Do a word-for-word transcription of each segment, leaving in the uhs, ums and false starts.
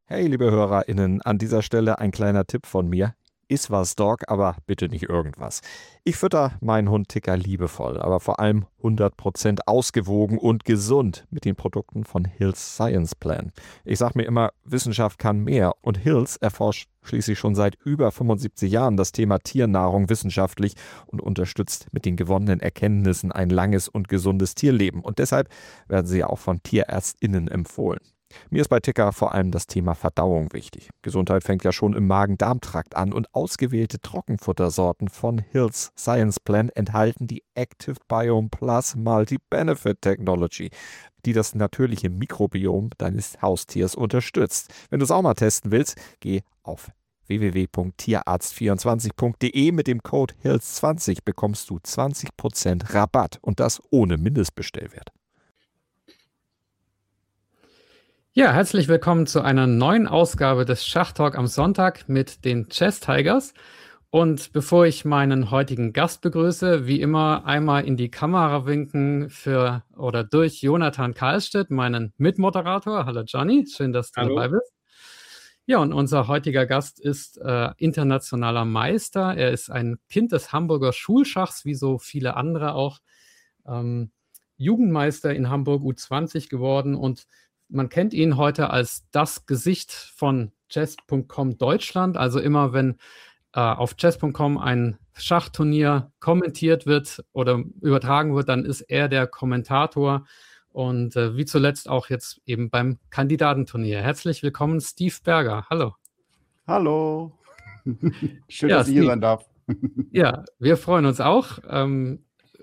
Hey, liebe HörerInnen, an dieser Stelle ein kleiner Tipp von mir. Iss was, Dog, aber bitte nicht irgendwas. Ich fütter meinen Hund Ticker liebevoll, aber vor allem hundert Prozent ausgewogen und gesund mit den Produkten von Hill's Science Plan. Ich sag mir immer, Wissenschaft kann mehr und Hill's erforscht schließlich schon seit über fünfundsiebzig Jahren das Thema Tiernahrung wissenschaftlich und unterstützt mit den gewonnenen Erkenntnissen ein langes und gesundes Tierleben. Und deshalb werden sie auch von TierärztInnen empfohlen. Mir ist bei Ticker vor allem das Thema Verdauung wichtig. Gesundheit fängt ja schon im Magen-Darm-Trakt an und ausgewählte Trockenfuttersorten von Hill's Science Plan enthalten die Active Biome Plus Multi-Benefit Technology, die das natürliche Mikrobiom deines Haustiers unterstützt. Wenn du es auch mal testen willst, geh auf w w w punkt tierarzt vierundzwanzig punkt d e. Mit dem Code Hills zwanzig bekommst du zwanzig Prozent Rabatt und das ohne Mindestbestellwert. Ja, herzlich willkommen zu einer neuen Ausgabe des Schachtalk am Sonntag mit den Chess Tigers. Und bevor ich meinen heutigen Gast begrüße, wie immer einmal in die Kamera winken für oder durch Jonathan Karlstedt, meinen Mitmoderator. Hallo Johnny, schön, dass du Hallo. dabei bist. Ja, und unser heutiger Gast ist äh, internationaler Meister. Er ist ein Kind des Hamburger Schulschachs, wie so viele andere auch. Ähm, Jugendmeister in Hamburg U zwanzig geworden und man kennt ihn heute als das Gesicht von Chess Punkt com Deutschland. Also immer, wenn äh, auf Chess Punkt com ein Schachturnier kommentiert wird oder übertragen wird, dann ist er der Kommentator. Und äh, wie zuletzt auch jetzt eben beim Kandidatenturnier. Herzlich willkommen, Steve Berger. Hallo. Hallo. Schön, Ja, dass ich hier Steve. sein darf. Ja, wir freuen uns auch. Ähm,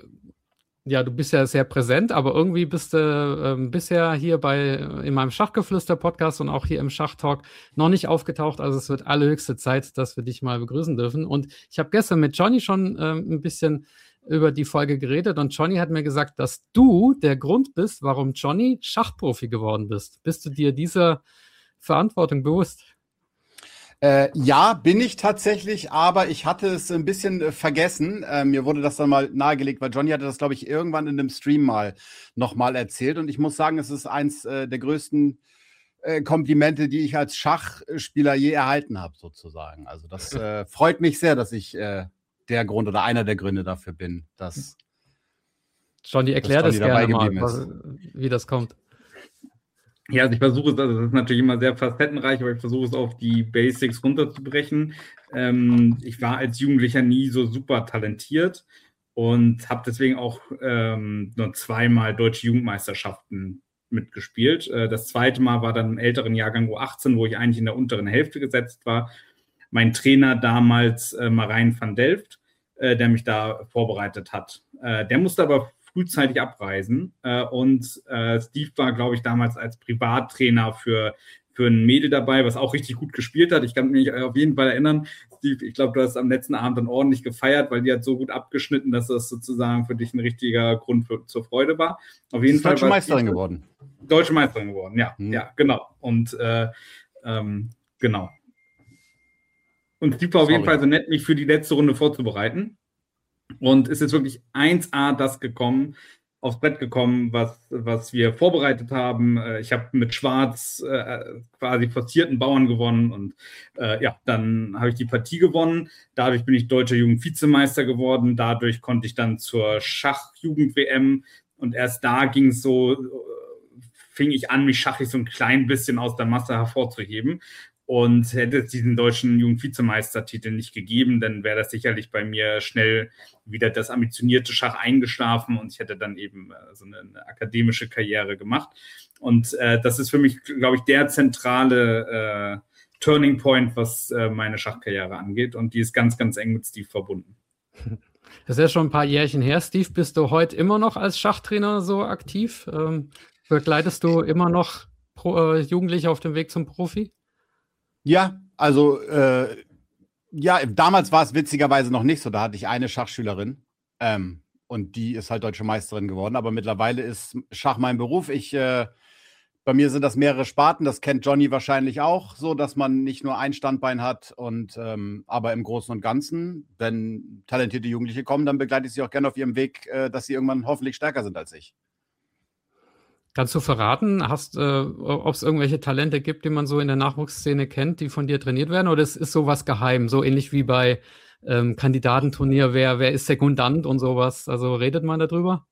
Ja, du bist ja sehr präsent, aber irgendwie bist du ähm, bisher hier bei in meinem Schachgeflüster-Podcast und auch hier im Schachtalk noch nicht aufgetaucht. Also es wird allerhöchste Zeit, dass wir dich mal begrüßen dürfen. Und ich habe gestern mit Johnny schon ähm, ein bisschen über die Folge geredet und Johnny hat mir gesagt, dass du der Grund bist, warum Johnny Schachprofi geworden bist. Bist du dir dieser Verantwortung bewusst? Äh, ja, bin ich tatsächlich, aber ich hatte es ein bisschen äh, vergessen. Äh, mir wurde das dann mal nahegelegt, weil Johnny hatte das, glaube ich, irgendwann in einem Stream mal nochmal erzählt. Und ich muss sagen, es ist eins äh, der größten äh, Komplimente, die ich als Schachspieler je erhalten habe, sozusagen. Also das äh, freut mich sehr, dass ich äh, der Grund oder einer der Gründe dafür bin, dass Johnny, erklär dass das Johnny dabei gerne mal, geblieben ist. was, wie das kommt. Ja, also ich versuche es, also das ist natürlich immer sehr facettenreich, aber ich versuche es auf die Basics runterzubrechen. Ähm, ich war als Jugendlicher nie so super talentiert und habe deswegen auch ähm, nur zweimal deutsche Jugendmeisterschaften mitgespielt. Äh, das zweite Mal war dann im älteren Jahrgang U achtzehn, wo ich eigentlich in der unteren Hälfte gesetzt war. Mein Trainer damals, äh, Marijn van Delft, äh, der mich da vorbereitet hat. Äh, der musste aber frühzeitig abreisen äh, und äh, Steve war, glaube ich, damals als Privattrainer für, für ein Mädel dabei, was auch richtig gut gespielt hat. Ich kann mich auf jeden Fall erinnern, Steve, ich glaube, du hast am letzten Abend dann ordentlich gefeiert, weil die hat so gut abgeschnitten, dass das sozusagen für dich ein richtiger Grund für, zur Freude war. Auf jeden Fall Deutsche war Meisterin Steve geworden. Deutsche Meisterin geworden, ja, Hm. ja, genau. Und äh, ähm, genau. Und Steve war auf jeden Sorry. Fall so nett, mich für die letzte Runde vorzubereiten. Und es ist wirklich eins A das gekommen, aufs Brett gekommen, was, was wir vorbereitet haben. Äh, Ich habe mit Schwarz äh, quasi forcierten Bauern gewonnen und äh, ja, dann habe ich die Partie gewonnen. Dadurch bin ich deutscher Jugendvizemeister geworden. Dadurch konnte ich dann zur Schachjugend-W M und erst da ging es so, äh, fing ich an, mich schachlich so ein klein bisschen aus der Masse hervorzuheben. Und hätte es diesen deutschen Jugendvizemeistertitel nicht gegeben, dann wäre das sicherlich bei mir schnell wieder das ambitionierte Schach eingeschlafen und ich hätte dann eben äh, so eine, eine akademische Karriere gemacht. Und äh, das ist für mich, glaube ich, der zentrale äh, Turning Point, was äh, meine Schachkarriere angeht. Und die ist ganz, ganz eng mit Steve verbunden. Das ist ja schon ein paar Jährchen her. Steve, bist du heute immer noch als Schachtrainer so aktiv? Ähm, begleitest du immer noch Pro, äh, Jugendliche auf dem Weg zum Profi? Ja, also äh, ja, damals war es witzigerweise noch nicht so. Da hatte ich eine Schachschülerin ähm, und die ist halt deutsche Meisterin geworden. Aber mittlerweile ist Schach mein Beruf. Ich, äh, bei mir sind das mehrere Sparten. Das kennt Johnny wahrscheinlich auch, so dass man nicht nur ein Standbein hat. Und ähm, aber im Großen und Ganzen, wenn talentierte Jugendliche kommen, dann begleite ich sie auch gerne auf ihrem Weg, äh, dass sie irgendwann hoffentlich stärker sind als ich. Kannst du verraten, hast, äh, ob es irgendwelche Talente gibt, die man so in der Nachwuchsszene kennt, die von dir trainiert werden? Oder ist, ist sowas geheim? So ähnlich wie bei ähm, Kandidatenturnier, wer, wer ist Sekundant und sowas? Also redet man darüber?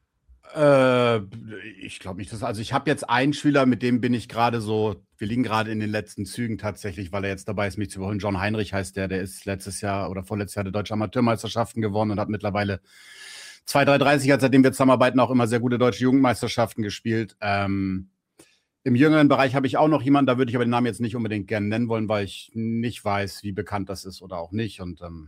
Äh, ich glaube nicht, dass, also ich habe jetzt einen Schüler, mit dem bin ich gerade so, wir liegen gerade in den letzten Zügen tatsächlich, weil er jetzt dabei ist, mich zu überholen. John Heinrich heißt der, der ist letztes Jahr oder vorletztes Jahr der Deutsche Amateurmeisterschaften gewonnen und hat mittlerweile zwei drei dreißig, seitdem wir zusammenarbeiten, auch immer sehr gute deutsche Jugendmeisterschaften gespielt. Ähm, Im jüngeren Bereich habe ich auch noch jemanden, da würde ich aber den Namen jetzt nicht unbedingt gerne nennen wollen, weil ich nicht weiß, wie bekannt das ist oder auch nicht. Und ähm,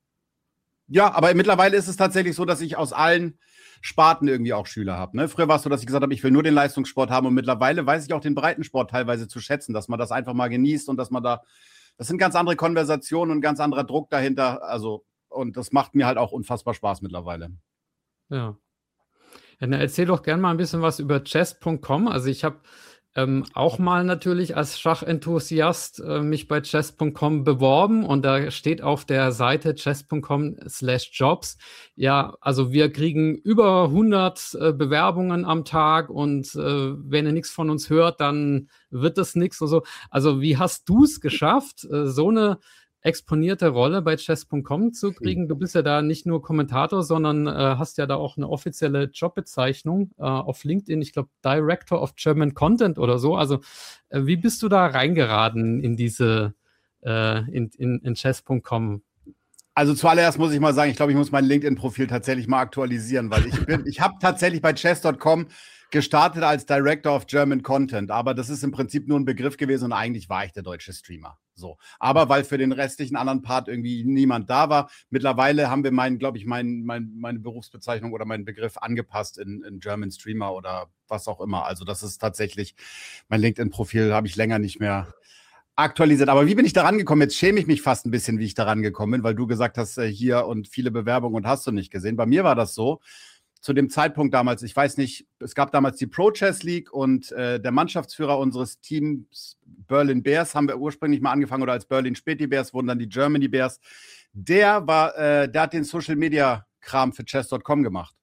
ja, aber mittlerweile ist es tatsächlich so, dass ich aus allen Sparten irgendwie auch Schüler habe. Ne? Früher war es so, dass ich gesagt habe, ich will nur den Leistungssport haben und mittlerweile weiß ich auch den Breitensport teilweise zu schätzen, dass man das einfach mal genießt und dass man da, das sind ganz andere Konversationen und ganz anderer Druck dahinter. Also, und das macht mir halt auch unfassbar Spaß mittlerweile. Ja. Ja, dann erzähl doch gerne mal ein bisschen was über chess punkt com. Also ich habe ähm, auch mal natürlich als Schachenthusiast äh, mich bei chess punkt com beworben und da steht auf der Seite chess punkt com slash jobs. Ja, also wir kriegen über hundert äh, Bewerbungen am Tag und äh, wenn ihr nichts von uns hört, dann wird das nichts und so. Also wie hast du es geschafft, äh, so eine exponierte Rolle bei chess punkt com zu kriegen? Du bist ja da nicht nur Kommentator, sondern äh, hast ja da auch eine offizielle Jobbezeichnung äh, auf LinkedIn, ich glaube Director of German Content oder so. Also äh, wie bist du da reingeraten in diese äh, in, in, in chess punkt com? Also zuallererst muss ich mal sagen, ich glaube, ich muss mein LinkedIn-Profil tatsächlich mal aktualisieren, weil ich bin, ich habe tatsächlich bei chess punkt com gestartet als Director of German Content, aber das ist im Prinzip nur ein Begriff gewesen und eigentlich war ich der deutsche Streamer. So. Aber weil für den restlichen anderen Part irgendwie niemand da war, mittlerweile haben wir meinen, glaube ich, mein, mein, meine Berufsbezeichnung oder meinen Begriff angepasst in, in German Streamer oder was auch immer. Also das ist tatsächlich, mein LinkedIn-Profil habe ich länger nicht mehr aktualisiert. Aber wie bin ich da rangekommen? Jetzt schäme ich mich fast ein bisschen, wie ich da rangekommen bin, weil du gesagt hast, äh, hier und viele Bewerbungen und hast du nicht gesehen. Bei mir war das so, zu dem Zeitpunkt damals, ich weiß nicht, es gab damals die Pro Chess League und äh, der Mannschaftsführer unseres Teams, Berlin Bears, haben wir ursprünglich mal angefangen, oder als Berlin Späti Bears wurden dann die Germany Bears. Der war, äh, der hat den Social Media Kram für chess punkt com gemacht.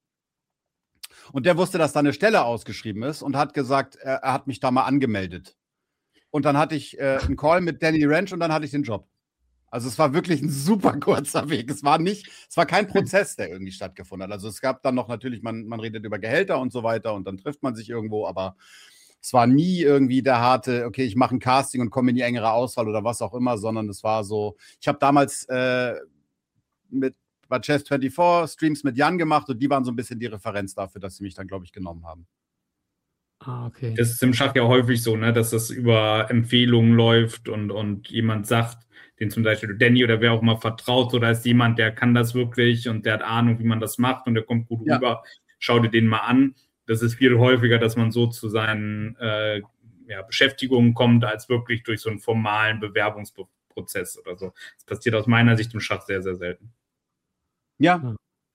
Und der wusste, dass da eine Stelle ausgeschrieben ist und hat gesagt, er, er hat mich da mal angemeldet. Und dann hatte ich äh, einen Call mit Danny Ranch und dann hatte ich den Job. Also es war wirklich ein super kurzer Weg. Es war nicht, es war kein Prozess, der irgendwie stattgefunden hat. Also es gab dann noch natürlich, man, man redet über Gehälter und so weiter und dann trifft man sich irgendwo, aber es war nie irgendwie der harte, okay, ich mache ein Casting und komme in die engere Auswahl oder was auch immer, sondern es war so, ich habe damals äh, mit bei chess vierundzwanzig Streams mit Jan gemacht und die waren so ein bisschen die Referenz dafür, dass sie mich dann, glaube ich, genommen haben. Ah, okay. Das ist im Schach ja häufig so, ne, dass das über Empfehlungen läuft und, und jemand sagt, den zum Beispiel Danny oder wer auch immer vertraut, oder ist jemand, der kann das wirklich und der hat Ahnung, wie man das macht und der kommt gut Ja. rüber, schau dir den mal an. Das ist viel häufiger, dass man so zu seinen äh, ja, Beschäftigungen kommt, als wirklich durch so einen formalen Bewerbungsprozess oder so. Das passiert aus meiner Sicht im Schach sehr, sehr selten. Ja.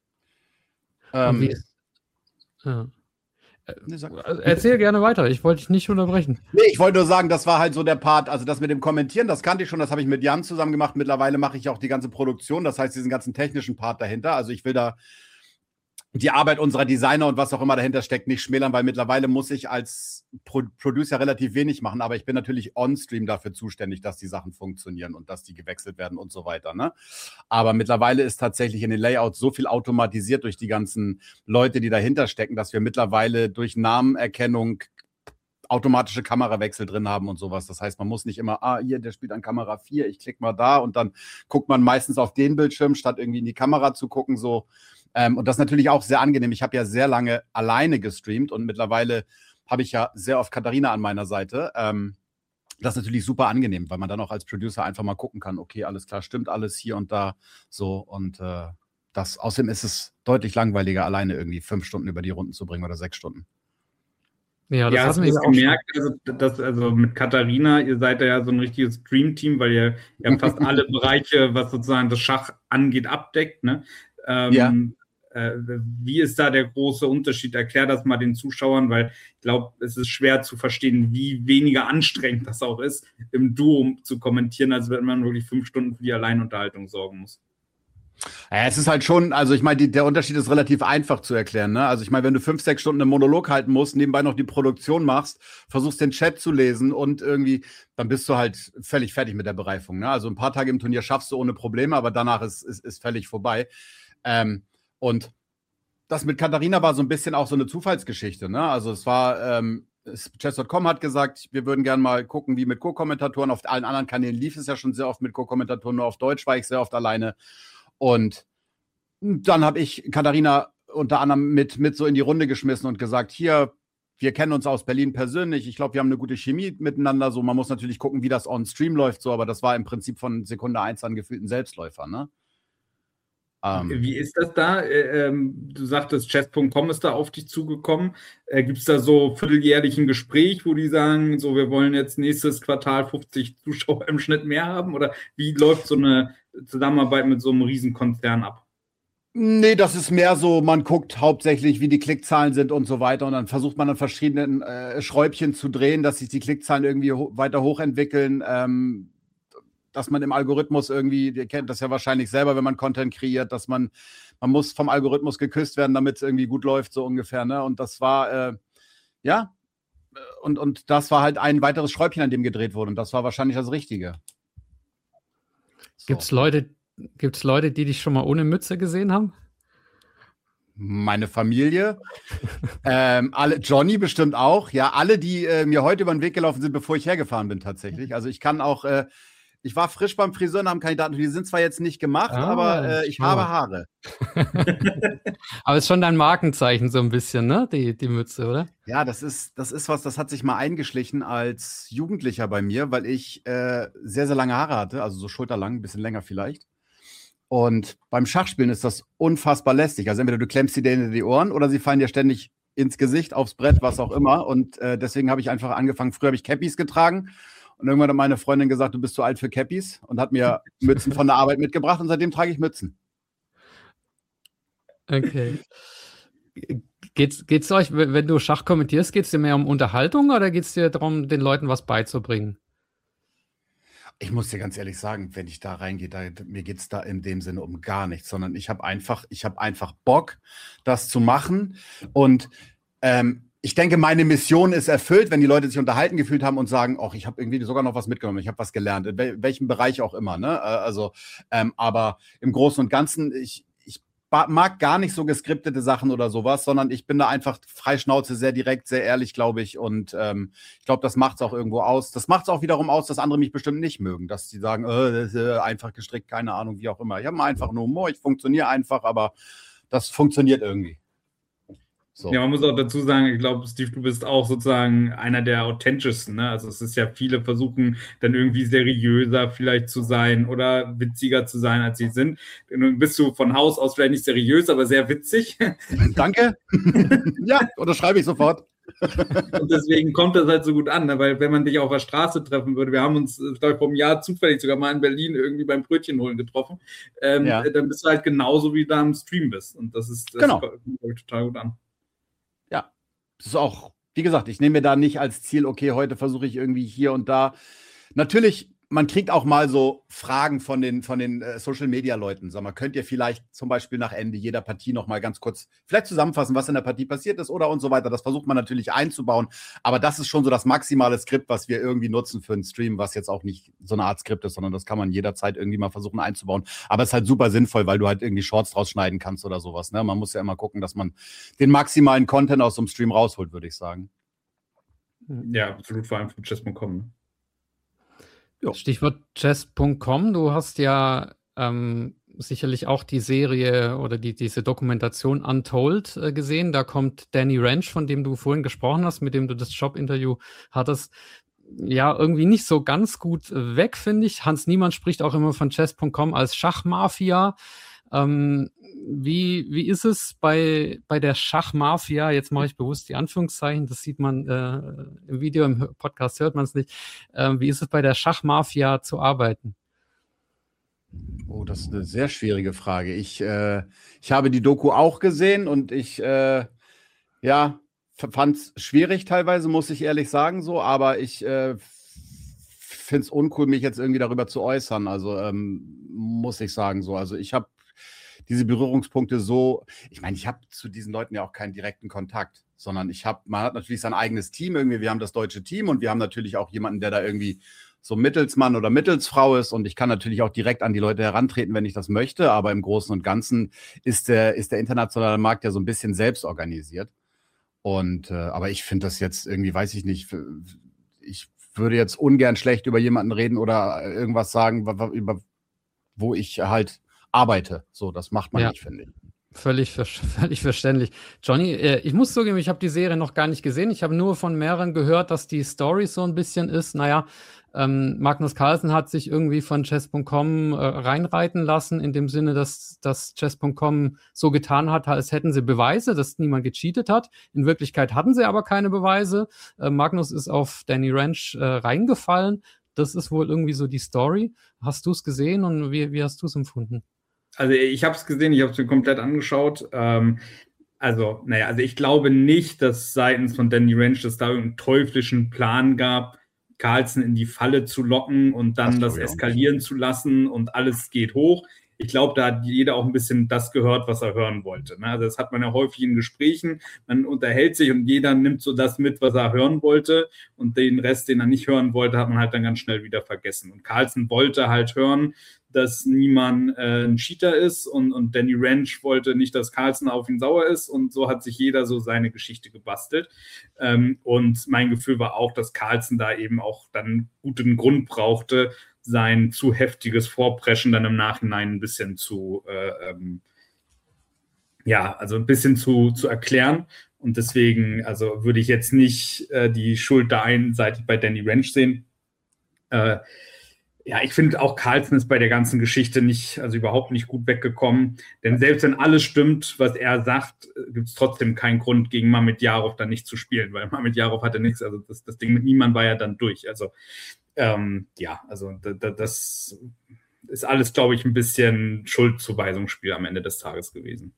Ja. Ähm, Wie ist, ja. nee, sag. Erzähl gerne weiter, ich wollte dich nicht unterbrechen. Nee, ich wollte nur sagen, das war halt so der Part, also das mit dem Kommentieren, das kannte ich schon, das habe ich mit Jan zusammen gemacht. Mittlerweile mache ich auch die ganze Produktion, das heißt diesen ganzen technischen Part dahinter. Also ich will da die Arbeit unserer Designer und was auch immer dahinter steckt nicht schmälern, weil mittlerweile muss ich als Pro- Producer relativ wenig machen, aber ich bin natürlich on-stream dafür zuständig, dass die Sachen funktionieren und dass die gewechselt werden und so weiter. Ne? Aber mittlerweile ist tatsächlich in den Layouts so viel automatisiert durch die ganzen Leute, die dahinter stecken, dass wir mittlerweile durch Namenerkennung automatische Kamerawechsel drin haben und sowas. Das heißt, man muss nicht immer, ah, hier, der spielt an Kamera vier, ich klicke mal da und dann guckt man meistens auf den Bildschirm, statt irgendwie in die Kamera zu gucken, so. Ähm, und das ist natürlich auch sehr angenehm. Ich habe ja sehr lange alleine gestreamt und mittlerweile habe ich ja sehr oft Katharina an meiner Seite. Ähm, das ist natürlich super angenehm, weil man dann auch als Producer einfach mal gucken kann, okay, alles klar, stimmt alles hier und da, so. Und äh, das, außerdem ist es deutlich langweiliger, alleine irgendwie fünf Stunden über die Runden zu bringen oder sechs Stunden. Ja, das Ja, hatten hast du wir das ja auch schon. gemerkt, also, dass, also mit Katharina, ihr seid ja so ein richtiges Dream-Team, weil ihr, ihr habt fast alle Bereiche, was sozusagen das Schach angeht, abdeckt. Ne? Ähm, Ja. äh, wie ist da der große Unterschied? Erklär das mal den Zuschauern, weil ich glaube, es ist schwer zu verstehen, wie weniger anstrengend das auch ist, im Duo zu kommentieren, als wenn man wirklich fünf Stunden für die Alleinunterhaltung sorgen muss. Ja, es ist halt schon, also ich meine, die, der Unterschied ist relativ einfach zu erklären, ne? Also ich meine, wenn du fünf, sechs Stunden einen Monolog halten musst, nebenbei noch die Produktion machst, versuchst den Chat zu lesen und irgendwie, dann bist du halt völlig fertig mit der Bereifung, ne? Also ein paar Tage im Turnier schaffst du ohne Probleme, aber danach ist, ist, ist völlig vorbei. Ähm, und das mit Katharina war so ein bisschen auch so eine Zufallsgeschichte, ne? Also es war, ähm, chess Punkt com hat gesagt, wir würden gerne mal gucken, wie mit Co-Kommentatoren. Auf allen anderen Kanälen lief es ja schon sehr oft mit Co-Kommentatoren, nur auf Deutsch war ich sehr oft alleine. Und dann habe ich Katharina unter anderem mit, mit so in die Runde geschmissen und gesagt, hier, wir kennen uns aus Berlin persönlich. Ich glaube, wir haben eine gute Chemie miteinander. So, man muss natürlich gucken, wie das on-stream läuft, so, aber das war im Prinzip von Sekunde eins an gefühlt ein Selbstläufer, ne? Ähm, Wie ist das da? Äh, ähm, du sagtest, chess Punkt com ist da auf dich zugekommen. Äh, Gibt es da so vierteljährlich ein Gespräch, wo die sagen, so, wir wollen jetzt nächstes Quartal fünfzig Zuschauer im Schnitt mehr haben? Oder wie läuft so eine Zusammenarbeit mit so einem Riesenkonzern ab? Nee, das ist mehr so, man guckt hauptsächlich, wie die Klickzahlen sind und so weiter. Und dann versucht man an verschiedenen äh, Schräubchen zu drehen, dass sich die Klickzahlen irgendwie ho weiter hochentwickeln. Ähm, dass man im Algorithmus irgendwie, ihr kennt das ja wahrscheinlich selber, wenn man Content kreiert, dass man, man muss vom Algorithmus geküsst werden, damit es irgendwie gut läuft, so ungefähr, ne? Und das war, äh, ja, und, und das war halt ein weiteres Schräubchen, an dem gedreht wurde. Und das war wahrscheinlich das Richtige. So. Gibt's Leute, gibt's Leute, die dich schon mal ohne Mütze gesehen haben? Meine Familie, ähm, alle, Johnny bestimmt auch, ja, alle, die äh, mir heute über den Weg gelaufen sind, bevor ich hergefahren bin, tatsächlich. Also ich kann auch, äh, ich war frisch beim Friseur und haben Kandidaten, die sind zwar jetzt nicht gemacht, ah, aber äh, ich habe Haare. Aber es ist schon dein Markenzeichen so ein bisschen, ne, die, die Mütze, oder? Ja, das ist, das ist was, das hat sich mal eingeschlichen als Jugendlicher bei mir, weil ich äh, sehr, sehr lange Haare hatte, also so schulterlang, ein bisschen länger vielleicht. Und beim Schachspielen ist das unfassbar lästig. Also entweder du klemmst sie dir in die Ohren oder sie fallen dir ständig ins Gesicht, aufs Brett, was auch immer. Und äh, deswegen habe ich einfach angefangen, früher habe ich Cappies getragen. Und irgendwann hat meine Freundin gesagt, du bist zu alt für Cappies und hat mir Mützen von der Arbeit mitgebracht und seitdem trage ich Mützen. Okay. Geht's, geht's euch, wenn du Schach kommentierst, geht es dir mehr um Unterhaltung oder geht es dir darum, den Leuten was beizubringen? Ich muss dir ganz ehrlich sagen, wenn ich da reingehe, da, mir geht es da in dem Sinne um gar nichts, sondern ich habe einfach, ich habe einfach Bock, das zu machen. Und ähm, ich denke, meine Mission ist erfüllt, wenn die Leute sich unterhalten gefühlt haben und sagen, ach, ich habe irgendwie sogar noch was mitgenommen, ich habe was gelernt, in wel welchem Bereich auch immer, ne? Also, ähm, aber im Großen und Ganzen, ich, ich mag gar nicht so geskriptete Sachen oder sowas, sondern ich bin da einfach frei Schnauze, sehr direkt, sehr ehrlich, glaube ich. Und ähm, ich glaube, das macht es auch irgendwo aus. Das macht es auch wiederum aus, dass andere mich bestimmt nicht mögen, dass sie sagen, äh, das ist äh, einfach gestrickt, keine Ahnung, wie auch immer. Ich habe einen einfachen Humor, ich funktioniere einfach, aber das funktioniert irgendwie. So. Ja, man muss auch dazu sagen, ich glaube, Steve, du bist auch sozusagen einer der authentischsten, ne? Also es ist ja, viele versuchen dann irgendwie seriöser vielleicht zu sein oder witziger zu sein, als sie sind. Nun bist du von Haus aus vielleicht nicht seriös, aber sehr witzig. Danke. Ja, unterschreibe ich sofort. Und deswegen kommt das halt so gut an, ne? Weil wenn man dich auf der Straße treffen würde, wir haben uns, glaube ich, vor einem Jahr zufällig sogar mal in Berlin irgendwie beim Brötchen holen getroffen, ähm, ja. Dann bist du halt genauso, wie du da im Stream bist. Und das ist, das genau. kommt, glaube ich, total gut an. Ja, das ist auch, wie gesagt, ich nehme mir da nicht als Ziel, okay, heute versuche ich irgendwie hier und da. Natürlich, man kriegt auch mal so Fragen von den, von den äh, Social-Media-Leuten. Sag mal, könnt ihr vielleicht zum Beispiel nach Ende jeder Partie noch mal ganz kurz vielleicht zusammenfassen, was in der Partie passiert ist oder und so weiter. Das versucht man natürlich einzubauen. Aber das ist schon so das maximale Skript, was wir irgendwie nutzen für einen Stream, was jetzt auch nicht so eine Art Skript ist, sondern das kann man jederzeit irgendwie mal versuchen einzubauen. Aber es ist halt super sinnvoll, weil du halt irgendwie Shorts draus schneiden kannst oder sowas. Ne? Man muss ja immer gucken, dass man den maximalen Content aus so einem Stream rausholt, würde ich sagen. Ja, absolut, vor allem für chess Punkt com. Jo. Stichwort chess Punkt com, du hast ja ähm, sicherlich auch die Serie oder die, diese Dokumentation Untold äh, gesehen. Da kommt Danny Ranch, von dem du vorhin gesprochen hast, mit dem du das Jobinterview hattest, ja irgendwie nicht so ganz gut weg, finde ich. Hans Niemann spricht auch immer von chess Punkt com als Schachmafia. Ähm, wie, wie ist es bei, bei der Schachmafia? Jetzt mache ich bewusst die Anführungszeichen, das sieht man äh, im Video, im Podcast hört man es nicht. Ähm, wie ist es bei der Schachmafia zu arbeiten? Oh, das ist eine sehr schwierige Frage. Ich, äh, ich habe die Doku auch gesehen und ich äh, ja, fand es schwierig teilweise, muss ich ehrlich sagen, so, aber ich äh, finde es uncool, mich jetzt irgendwie darüber zu äußern. Also ähm, muss ich sagen so. Also ich habe diese Berührungspunkte so, ich meine, ich habe zu diesen Leuten ja auch keinen direkten Kontakt, sondern ich habe, man hat natürlich sein eigenes Team irgendwie, wir haben das deutsche Team und wir haben natürlich auch jemanden, der da irgendwie so Mittelsmann oder Mittelsfrau ist und ich kann natürlich auch direkt an die Leute herantreten, wenn ich das möchte, aber im Großen und Ganzen ist der, ist der internationale Markt ja so ein bisschen selbst organisiert. Und äh, aber ich finde das jetzt irgendwie, weiß ich nicht, ich würde jetzt ungern schlecht über jemanden reden oder irgendwas sagen, über wo ich halt arbeite. So, das macht man Ja. nicht, finde ich. Völlig, ver- völlig verständlich. Johnny, äh, ich muss zugeben, ich habe die Serie noch gar nicht gesehen. Ich habe nur von mehreren gehört, dass die Story so ein bisschen ist. Naja, ähm, Magnus Carlsen hat sich irgendwie von Chess Punkt com äh, reinreiten lassen, in dem Sinne, dass, dass Chess Punkt com so getan hat, als hätten sie Beweise, dass niemand gecheatet hat. In Wirklichkeit hatten sie aber keine Beweise. Äh, Magnus ist auf Danny Ranch äh, reingefallen. Das ist wohl irgendwie so die Story. Hast du es gesehen und wie, wie hast du es empfunden? Also ich habe es gesehen, ich habe es mir komplett angeschaut. Ähm, also, naja, also ich glaube nicht, dass seitens von Danny Ranch es da irgendeinen teuflischen Plan gab, Carlsen in die Falle zu locken und dann das, das eskalieren zu lassen und alles geht hoch. Ich glaube, da hat jeder auch ein bisschen das gehört, was er hören wollte. Ne? Also das hat man ja häufig in Gesprächen. Man unterhält sich und jeder nimmt so das mit, was er hören wollte. Und den Rest, den er nicht hören wollte, hat man halt dann ganz schnell wieder vergessen. Und Carlsen wollte halt hören, dass niemand äh, ein Cheater ist und, und Danny Ranch wollte nicht, dass Carlsen auf ihn sauer ist und so hat sich jeder so seine Geschichte gebastelt. Ähm, und mein Gefühl war auch, dass Carlsen da eben auch dann guten Grund brauchte, sein zu heftiges Vorpreschen dann im Nachhinein ein bisschen zu, äh, ähm, ja, also ein bisschen zu, zu erklären. Und deswegen, also würde ich jetzt nicht äh, die Schuld da einseitig bei Danny Ranch sehen. Äh, Ja, ich finde auch Carlsen ist bei der ganzen Geschichte nicht, also überhaupt nicht gut weggekommen. Denn selbst wenn alles stimmt, was er sagt, gibt es trotzdem keinen Grund, gegen Mamedyarov dann nicht zu spielen, weil Mamedyarov hatte nichts, also das, das Ding mit niemand war ja dann durch. Also ähm, ja, also da, da, das ist alles, glaube ich, ein bisschen Schuldzuweisungsspiel am Ende des Tages gewesen.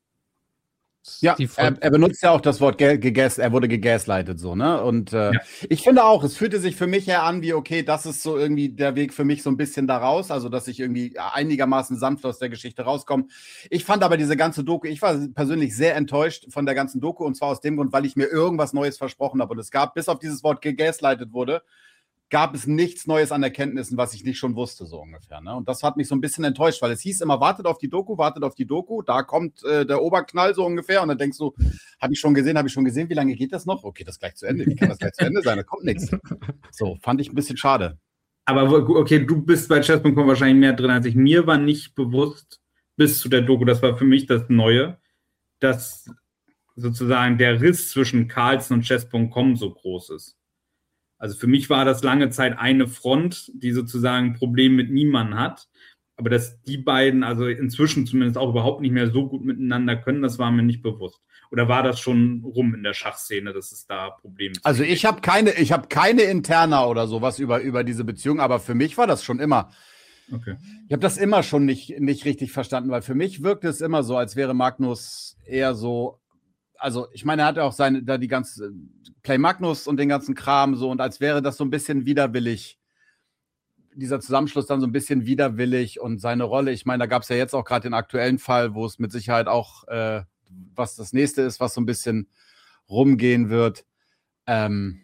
Ja, er, er benutzt ja auch das Wort ge- gegas, er wurde gegaslightet so, ne? Und äh, ja. Ich finde auch, es fühlte sich für mich eher an wie, okay, das ist so irgendwie der Weg für mich so ein bisschen da raus, also dass ich irgendwie einigermaßen sanft aus der Geschichte rauskomme. Ich fand aber diese ganze Doku, ich war persönlich sehr enttäuscht von der ganzen Doku und zwar aus dem Grund, weil ich mir irgendwas Neues versprochen habe und es gab, bis auf dieses Wort gegaslightet wurde, gab es nichts Neues an Erkenntnissen, was ich nicht schon wusste, so ungefähr. Ne? Und das hat mich so ein bisschen enttäuscht, weil es hieß immer, wartet auf die Doku, wartet auf die Doku, da kommt äh, der Oberknall so ungefähr und dann denkst du, habe ich schon gesehen, habe ich schon gesehen, wie lange geht das noch? Okay, das ist gleich zu Ende, wie kann das gleich zu Ende sein? Da kommt nichts. So, fand ich ein bisschen schade. Aber okay, du bist bei Chess Punkt com wahrscheinlich mehr drin als ich. Mir war nicht bewusst, bis zu der Doku, das war für mich das Neue, dass sozusagen der Riss zwischen Carlsen und Chess Punkt com so groß ist. Also für mich war das lange Zeit eine Front, die sozusagen ein Problem mit niemandem hat. Aber dass die beiden also inzwischen zumindest auch überhaupt nicht mehr so gut miteinander können, das war mir nicht bewusst. Oder war das schon rum in der Schachszene, dass es da Probleme gibt? Also ich habe keine, ich habe keine Interna oder sowas über, über diese Beziehung, aber für mich war das schon immer. Okay. Ich habe das immer schon nicht, nicht richtig verstanden, weil für mich wirkt es immer so, als wäre Magnus eher so. Also, ich meine, er hat ja auch seine, da die ganze Play Magnus und den ganzen Kram so und als wäre das so ein bisschen widerwillig, dieser Zusammenschluss dann so ein bisschen widerwillig und seine Rolle, ich meine, da gab es ja jetzt auch gerade den aktuellen Fall, wo es mit Sicherheit auch, äh, was das nächste ist, was so ein bisschen rumgehen wird. Ähm,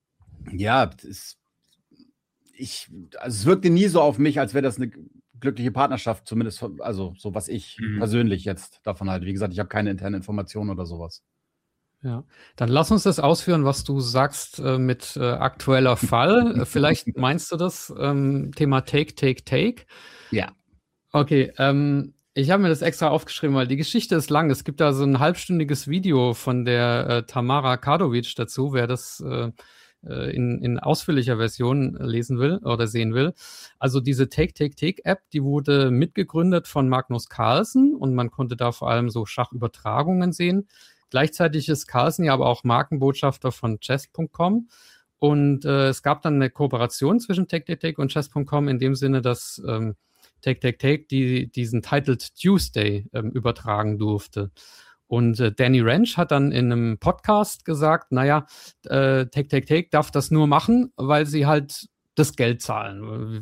ja, das, ich, also es wirkte nie so auf mich, als wäre das eine glückliche Partnerschaft, zumindest, also so was ich mhm. persönlich jetzt davon halte. Wie gesagt, ich habe keine internen Informationen oder sowas. Ja, dann lass uns das ausführen, was du sagst äh, mit äh, aktueller Fall. Vielleicht meinst du das ähm, Thema Take, Take, Take? Ja. Okay, ähm, ich habe mir das extra aufgeschrieben, weil die Geschichte ist lang. Es gibt da so ein halbstündiges Video von der äh, Tamara Kardovic dazu, wer das äh, In, in ausführlicher Version lesen will oder sehen will. Also diese Take-Take-Take-App, die wurde mitgegründet von Magnus Carlsen und man konnte da vor allem so Schachübertragungen sehen. Gleichzeitig ist Carlsen ja aber auch Markenbotschafter von Chess Punkt com und äh, es gab dann eine Kooperation zwischen Take-Take-Take und Chess Punkt com in dem Sinne, dass ähm, Take-Take-Take die, diesen Titled Tuesday ähm, übertragen durfte. Und äh, Danny Ranch hat dann in einem Podcast gesagt, naja, äh, Take, Take, Take darf das nur machen, weil sie halt das Geld zahlen.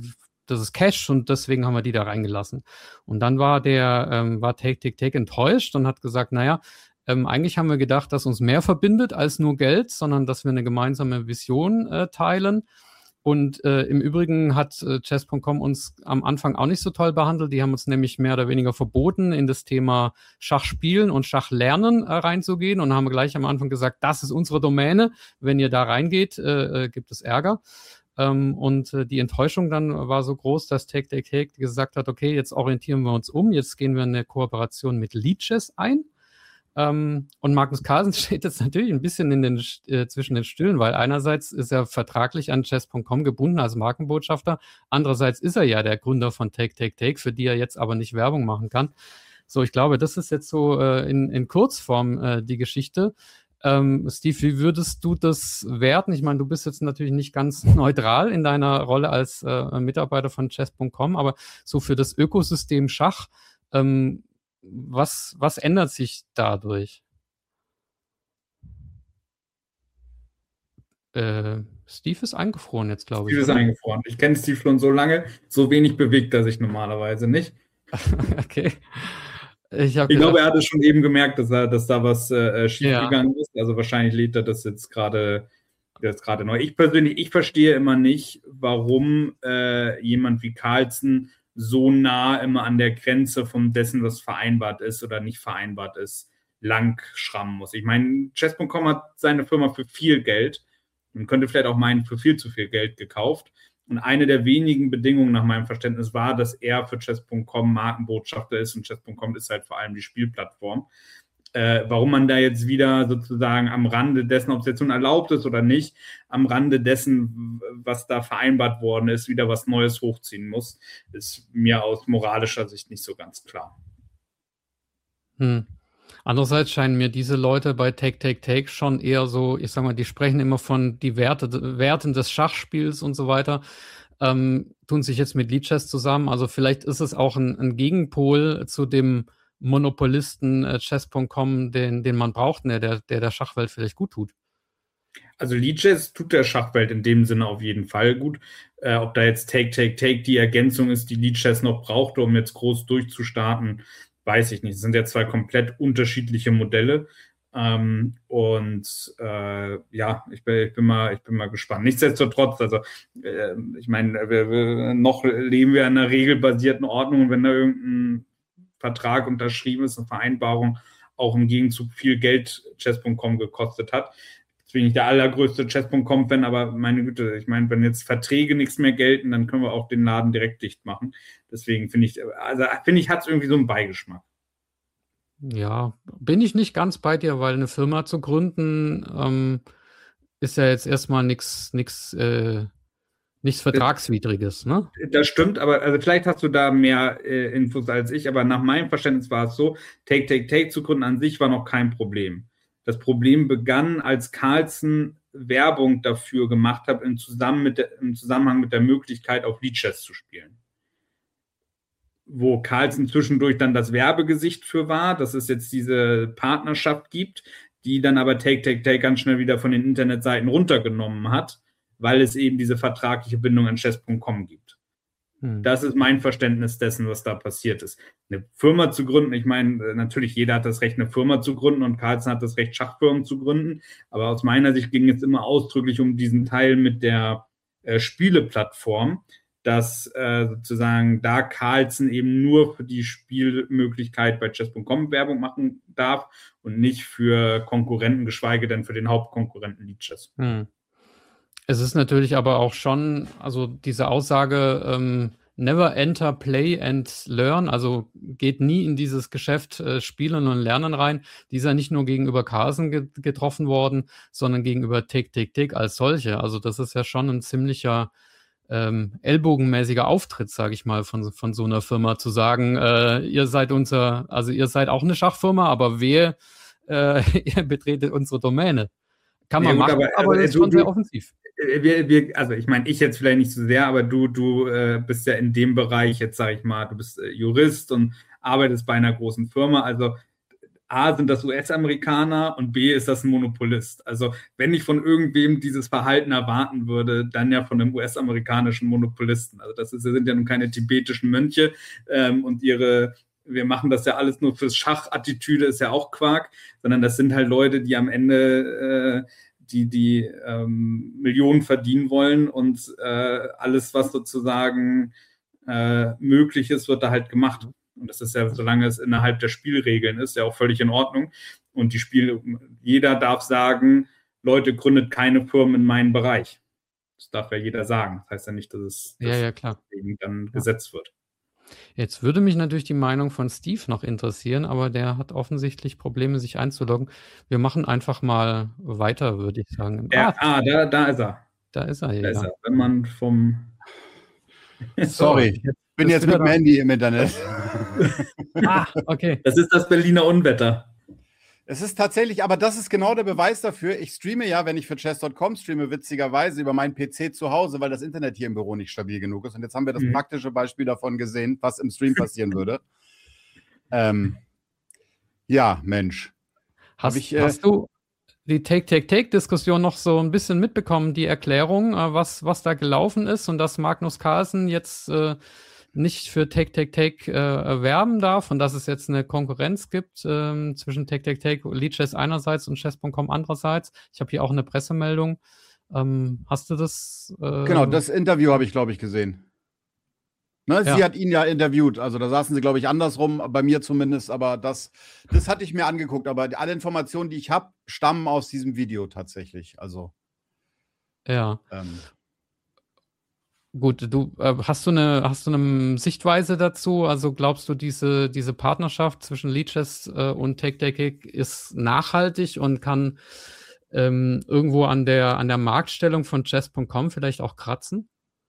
das ist Cash und deswegen haben wir die da reingelassen. Und dann war der, ähm, war Take, Take, Take enttäuscht und hat gesagt, naja, ähm, eigentlich haben wir gedacht, dass uns mehr verbindet als nur Geld, sondern dass wir eine gemeinsame Vision äh, teilen. Und äh, im Übrigen hat äh, Chess Punkt com uns am Anfang auch nicht so toll behandelt. Die haben uns nämlich mehr oder weniger verboten, in das Thema Schachspielen und Schachlernen äh, reinzugehen und haben gleich am Anfang gesagt, das ist unsere Domäne. Wenn ihr da reingeht, äh, äh, gibt es Ärger. Ähm, und äh, die Enttäuschung dann war so groß, dass Take, Take, Take gesagt hat, okay, jetzt orientieren wir uns um, jetzt gehen wir in eine Kooperation mit Lichess ein. Ähm, und Magnus Carlsen steht jetzt natürlich ein bisschen in den, äh, zwischen den Stühlen, weil einerseits ist er vertraglich an Chess Punkt com gebunden als Markenbotschafter, andererseits ist er ja der Gründer von Take, Take, Take, für die er jetzt aber nicht Werbung machen kann. So, ich glaube, das ist jetzt so äh, in, in Kurzform äh, die Geschichte. Ähm, Steve, wie würdest du das werten? Ich meine, du bist jetzt natürlich nicht ganz neutral in deiner Rolle als äh, Mitarbeiter von Chess Punkt com, aber so für das Ökosystem Schach, ähm, Was, was ändert sich dadurch? Äh, Steve ist eingefroren jetzt, glaube ich. Steve ist oder? eingefroren. Ich kenne Steve schon so lange, so wenig bewegt er sich normalerweise nicht. Okay. Ich, hab Ich gedacht, glaube, er hatte schon eben gemerkt, dass, er, dass da was äh, schiefgegangen Ja. ist. Also wahrscheinlich lädt er das jetzt gerade jetzt gerade neu. Ich persönlich, ich verstehe immer nicht, warum äh, jemand wie Carlsen so nah immer an der Grenze von dessen, was vereinbart ist oder nicht vereinbart ist, lang schrammen muss. Ich meine, Chess Punkt com hat seine Firma für viel Geld und könnte vielleicht auch meinen, für viel zu viel Geld gekauft. Und eine der wenigen Bedingungen nach meinem Verständnis war, dass er für Chess Punkt com Markenbotschafter ist und Chess Punkt com ist halt vor allem die Spielplattform. Äh, warum man da jetzt wieder sozusagen am Rande dessen, ob es jetzt nun erlaubt ist oder nicht, am Rande dessen, was da vereinbart worden ist, wieder was Neues hochziehen muss, ist mir aus moralischer Sicht nicht so ganz klar. Hm. Andererseits scheinen mir diese Leute bei Take, Take, Take schon eher so, ich sag mal, die sprechen immer von die Werte, Werten des Schachspiels und so weiter, ähm, tun sich jetzt mit Lichess zusammen. Also vielleicht ist es auch ein, ein Gegenpol zu dem Monopolisten äh, Chess Punkt com, den, den man braucht, ne, der, der der Schachwelt vielleicht gut tut. Also Lichess tut der Schachwelt in dem Sinne auf jeden Fall gut. Äh, ob da jetzt Take, Take, Take die Ergänzung ist, die Lichess noch brauchte, um jetzt groß durchzustarten, weiß ich nicht. Es sind ja zwei komplett unterschiedliche Modelle. Ähm, und äh, ja, ich bin, ich, bin mal, ich bin mal gespannt. Nichtsdestotrotz, also äh, ich meine, wir, wir, noch leben wir in einer regelbasierten Ordnung und wenn da irgendein Vertrag unterschrieben ist, eine Vereinbarung, auch im Gegenzug viel Geld Chess Punkt com gekostet hat. Jetzt bin ich der allergrößte Chess Punkt com-Fan, aber meine Güte, ich meine, wenn jetzt Verträge nichts mehr gelten, dann können wir auch den Laden direkt dicht machen. Deswegen finde ich, also finde ich, hat es irgendwie so einen Beigeschmack. Ja, bin ich nicht ganz bei dir, weil eine Firma zu gründen ähm, ist ja jetzt erstmal nichts nichts äh, nichts Vertragswidriges, ne? Das stimmt, aber also vielleicht hast du da mehr äh, Infos als ich, aber nach meinem Verständnis war es so, Take, Take, Take zu gründen an sich war noch kein Problem. Das Problem begann, als Carlsen Werbung dafür gemacht hat, im, Zusammen mit der, im Zusammenhang mit der Möglichkeit, auf Lichess zu spielen. Wo Carlsen zwischendurch dann das Werbegesicht für war, dass es jetzt diese Partnerschaft gibt, die dann aber Take, Take, Take ganz schnell wieder von den Internetseiten runtergenommen hat, weil es eben diese vertragliche Bindung an Chess Punkt com gibt. Hm. Das ist mein Verständnis dessen, was da passiert ist. Eine Firma zu gründen, ich meine, natürlich jeder hat das Recht, eine Firma zu gründen und Carlsen hat das Recht, Schachfirmen zu gründen, aber aus meiner Sicht ging es immer ausdrücklich um diesen Teil mit der äh, Spieleplattform, dass äh, sozusagen da Carlsen eben nur für die Spielmöglichkeit bei Chess Punkt com Werbung machen darf und nicht für Konkurrenten, geschweige denn für den Hauptkonkurrenten Lichess. Hm. Es ist natürlich aber auch schon, also diese Aussage, ähm, never enter, play and learn, also geht nie in dieses Geschäft äh, Spielen und Lernen rein, die ist ja nicht nur gegenüber Carlsen ge- getroffen worden, sondern gegenüber Take, Take, Take als solche. Also das ist ja schon ein ziemlicher ähm, ellbogenmäßiger Auftritt, sage ich mal, von, von so einer Firma, zu sagen, äh, ihr seid unser, also ihr seid auch eine Schachfirma, aber wer, äh, ihr betretet unsere Domäne. Kann man ja, gut, machen, aber, aber das ist schon sehr offensiv. Wir, wir, also ich meine, ich jetzt vielleicht nicht so sehr, aber du, du äh, bist ja in dem Bereich, jetzt sage ich mal, du bist äh, Jurist und arbeitest bei einer großen Firma. Also A, sind das U S-Amerikaner und B, ist das ein Monopolist. Also wenn ich von irgendwem dieses Verhalten erwarten würde, dann ja von einem U S-amerikanischen Monopolisten. Also das ist, sind ja nun keine tibetischen Mönche ähm, und ihre, wir machen das ja alles nur fürs Schach-Attitüde, ist ja auch Quark, sondern das sind halt Leute, die am Ende äh, die, die ähm, Millionen verdienen wollen und äh, alles, was sozusagen äh, möglich ist, wird da halt gemacht. Und das ist ja, solange es innerhalb der Spielregeln ist, ja auch völlig in Ordnung. Und die Spiele, jeder darf sagen, Leute, gründet keine Firmen in meinem Bereich. Das darf ja jeder sagen. Das heißt ja nicht, dass es Ja, ja, klar. deswegen dann Ja. gesetzt wird. Jetzt würde mich natürlich die Meinung von Steve noch interessieren, aber der hat offensichtlich Probleme, sich einzuloggen. Wir machen einfach mal weiter, würde ich sagen. Ja, Ah, ah, da, da ist er. da ist er Da hier. ist Ja. er. Wenn man vom... Sorry, ich bin bist jetzt du mit wieder dem da. Handy im Internet. Ah, okay. Das ist das Berliner Unwetter. Es ist tatsächlich, aber das ist genau der Beweis dafür. Ich streame ja, wenn ich für chess Punkt com streame, witzigerweise über meinen P C zu Hause, weil das Internet hier im Büro nicht stabil genug ist. Und jetzt haben wir das Mhm. praktische Beispiel davon gesehen, was im Stream passieren würde. Ähm, ja, Mensch. Hast, ich, äh, hast du die Take-Take-Take-Diskussion noch so ein bisschen mitbekommen, die Erklärung, äh, was, was da gelaufen ist und dass Magnus Carlsen jetzt äh, nicht für Take-Take-Take äh, werben darf und dass es jetzt eine Konkurrenz gibt ähm, zwischen Take-Take-Take, Lichess einerseits und chess Punkt com andererseits. Ich habe hier auch eine Pressemeldung. Ähm, hast du das? Äh, Genau, das Interview habe ich, glaube ich, gesehen. Ne, Ja. Sie hat ihn ja interviewt, also da saßen sie, glaube ich, andersrum, bei mir zumindest, aber das, das hatte ich mir angeguckt, aber alle Informationen, die ich habe, stammen aus diesem Video tatsächlich, also Ja. ähm, Gut, du äh, hast du eine hast du eine Sichtweise dazu? Also glaubst du, diese diese Partnerschaft zwischen Lichess äh, und Take-Take ist nachhaltig und kann ähm, irgendwo an der an der Marktstellung von chess Punkt com vielleicht auch kratzen?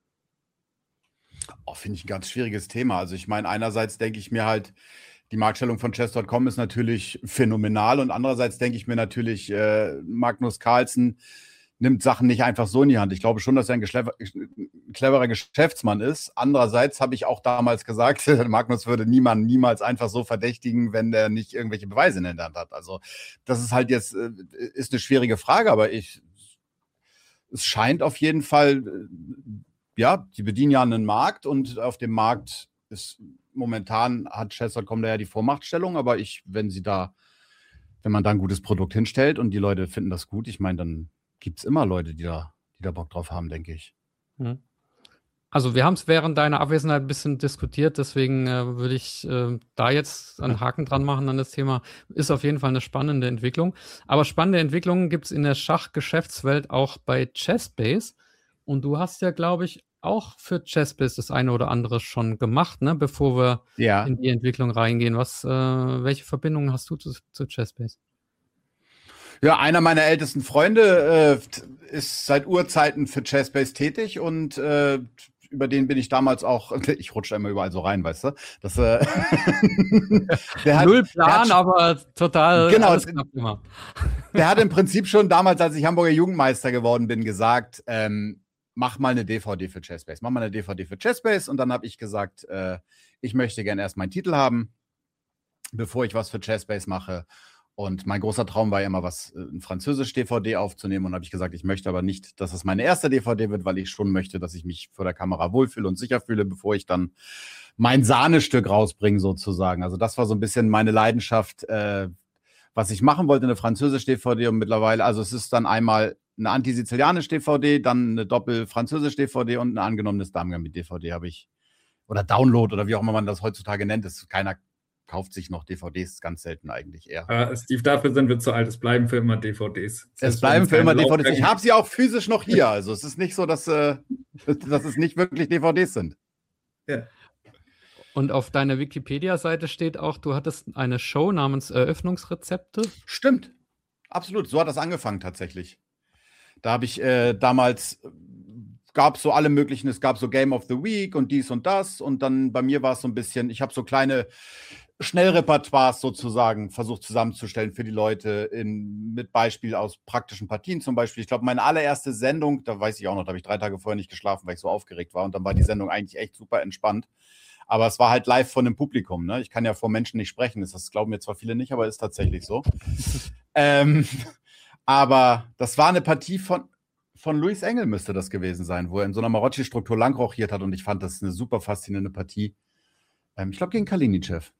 oh, finde ich ein ganz schwieriges Thema. Also ich meine, einerseits denke ich mir halt, die Marktstellung von chess Punkt com ist natürlich phänomenal und andererseits denke ich mir natürlich, äh, Magnus Carlsen nimmt Sachen nicht einfach so in die Hand. Ich glaube schon, dass er ein geschlever- cleverer Geschäftsmann ist. Andererseits habe ich auch damals gesagt, Magnus würde niemanden niemals einfach so verdächtigen, wenn der nicht irgendwelche Beweise in der Hand hat. Also das ist halt jetzt, äh, ist eine schwierige Frage, aber ich, es scheint auf jeden Fall, äh, ja, die bedienen ja einen Markt und auf dem Markt ist momentan, hat chess Punkt com da ja die Vormachtstellung, aber ich, wenn sie da, wenn man da ein gutes Produkt hinstellt und die Leute finden das gut, ich meine, dann gibt es immer Leute, die da, die da Bock drauf haben, denke ich. Hm. Also wir haben es während deiner Abwesenheit ein bisschen diskutiert, deswegen äh, würde ich äh, da jetzt einen Haken dran machen an das Thema. Ist auf jeden Fall eine spannende Entwicklung. Aber spannende Entwicklungen gibt es in der Schachgeschäftswelt auch bei Chessbase. Und du hast ja, glaube ich, auch für Chessbase das eine oder andere schon gemacht, ne? Bevor wir Ja. in die Entwicklung reingehen. Was, äh, welche Verbindungen hast du zu, zu Chessbase? Ja, einer meiner ältesten Freunde äh, ist seit Urzeiten für Chessbase tätig und äh, über den bin ich damals auch, ich rutsche immer überall so rein, weißt du? Das, äh, der hat, Null der Plan, hat, aber total Genau, alles klappt immer. der hat im Prinzip schon damals, als ich Hamburger Jugendmeister geworden bin, gesagt, ähm, mach mal eine D V D für Chessbase. Mach mal eine D V D für Chessbase. Und dann habe ich gesagt, äh, ich möchte gerne erst meinen Titel haben, bevor ich was für Chessbase mache. Und mein großer Traum war ja immer, was äh, ein französisch D V D aufzunehmen. Und habe ich gesagt, ich möchte aber nicht, dass es meine erste D V D wird, weil ich schon möchte, dass ich mich vor der Kamera wohlfühle und sicher fühle, bevor ich dann mein Sahnestück rausbringe, sozusagen. Also das war so ein bisschen meine Leidenschaft, äh, was ich machen wollte, eine französische D V D. Und mittlerweile, also es ist dann einmal eine antisizilianische D V D, dann eine doppel-französische D V D und ein angenommenes Damgambit D V D habe ich. Oder Download oder wie auch immer man das heutzutage nennt. Das, keiner kauft sich noch D V Ds, ganz selten eigentlich eher. Äh, Steve, dafür sind wir zu alt. Es bleiben für immer D V Ds. Es bleiben für immer D V Ds. Ich habe sie auch physisch noch hier. Also es ist nicht so, dass, äh, dass es nicht wirklich D V Ds sind. Ja. Und auf deiner Wikipedia-Seite steht auch, du hattest eine Show namens Eröffnungsrezepte. Stimmt. Absolut. So hat das angefangen tatsächlich. Da habe ich äh, damals, gab es so alle möglichen, es gab so Game of the Week und dies und das. Und dann bei mir war es so ein bisschen, ich habe so kleine Schnellrepertoires sozusagen versucht zusammenzustellen für die Leute in, mit Beispiel aus praktischen Partien zum Beispiel. Ich glaube, meine allererste Sendung, da weiß ich auch noch, da habe ich drei Tage vorher nicht geschlafen, weil ich so aufgeregt war. Und dann war die Sendung eigentlich echt super entspannt. Aber es war halt live von dem Publikum. Ne? Ich kann ja vor Menschen nicht sprechen. Das glauben mir zwar viele nicht, aber ist tatsächlich so. ähm, aber das war eine Partie von, von Luis Engel müsste das gewesen sein, wo er in so einer Marocci-Struktur lang rochiert hat und ich fand das eine super faszinierende Partie. Ähm, ich glaube gegen Kalinicev.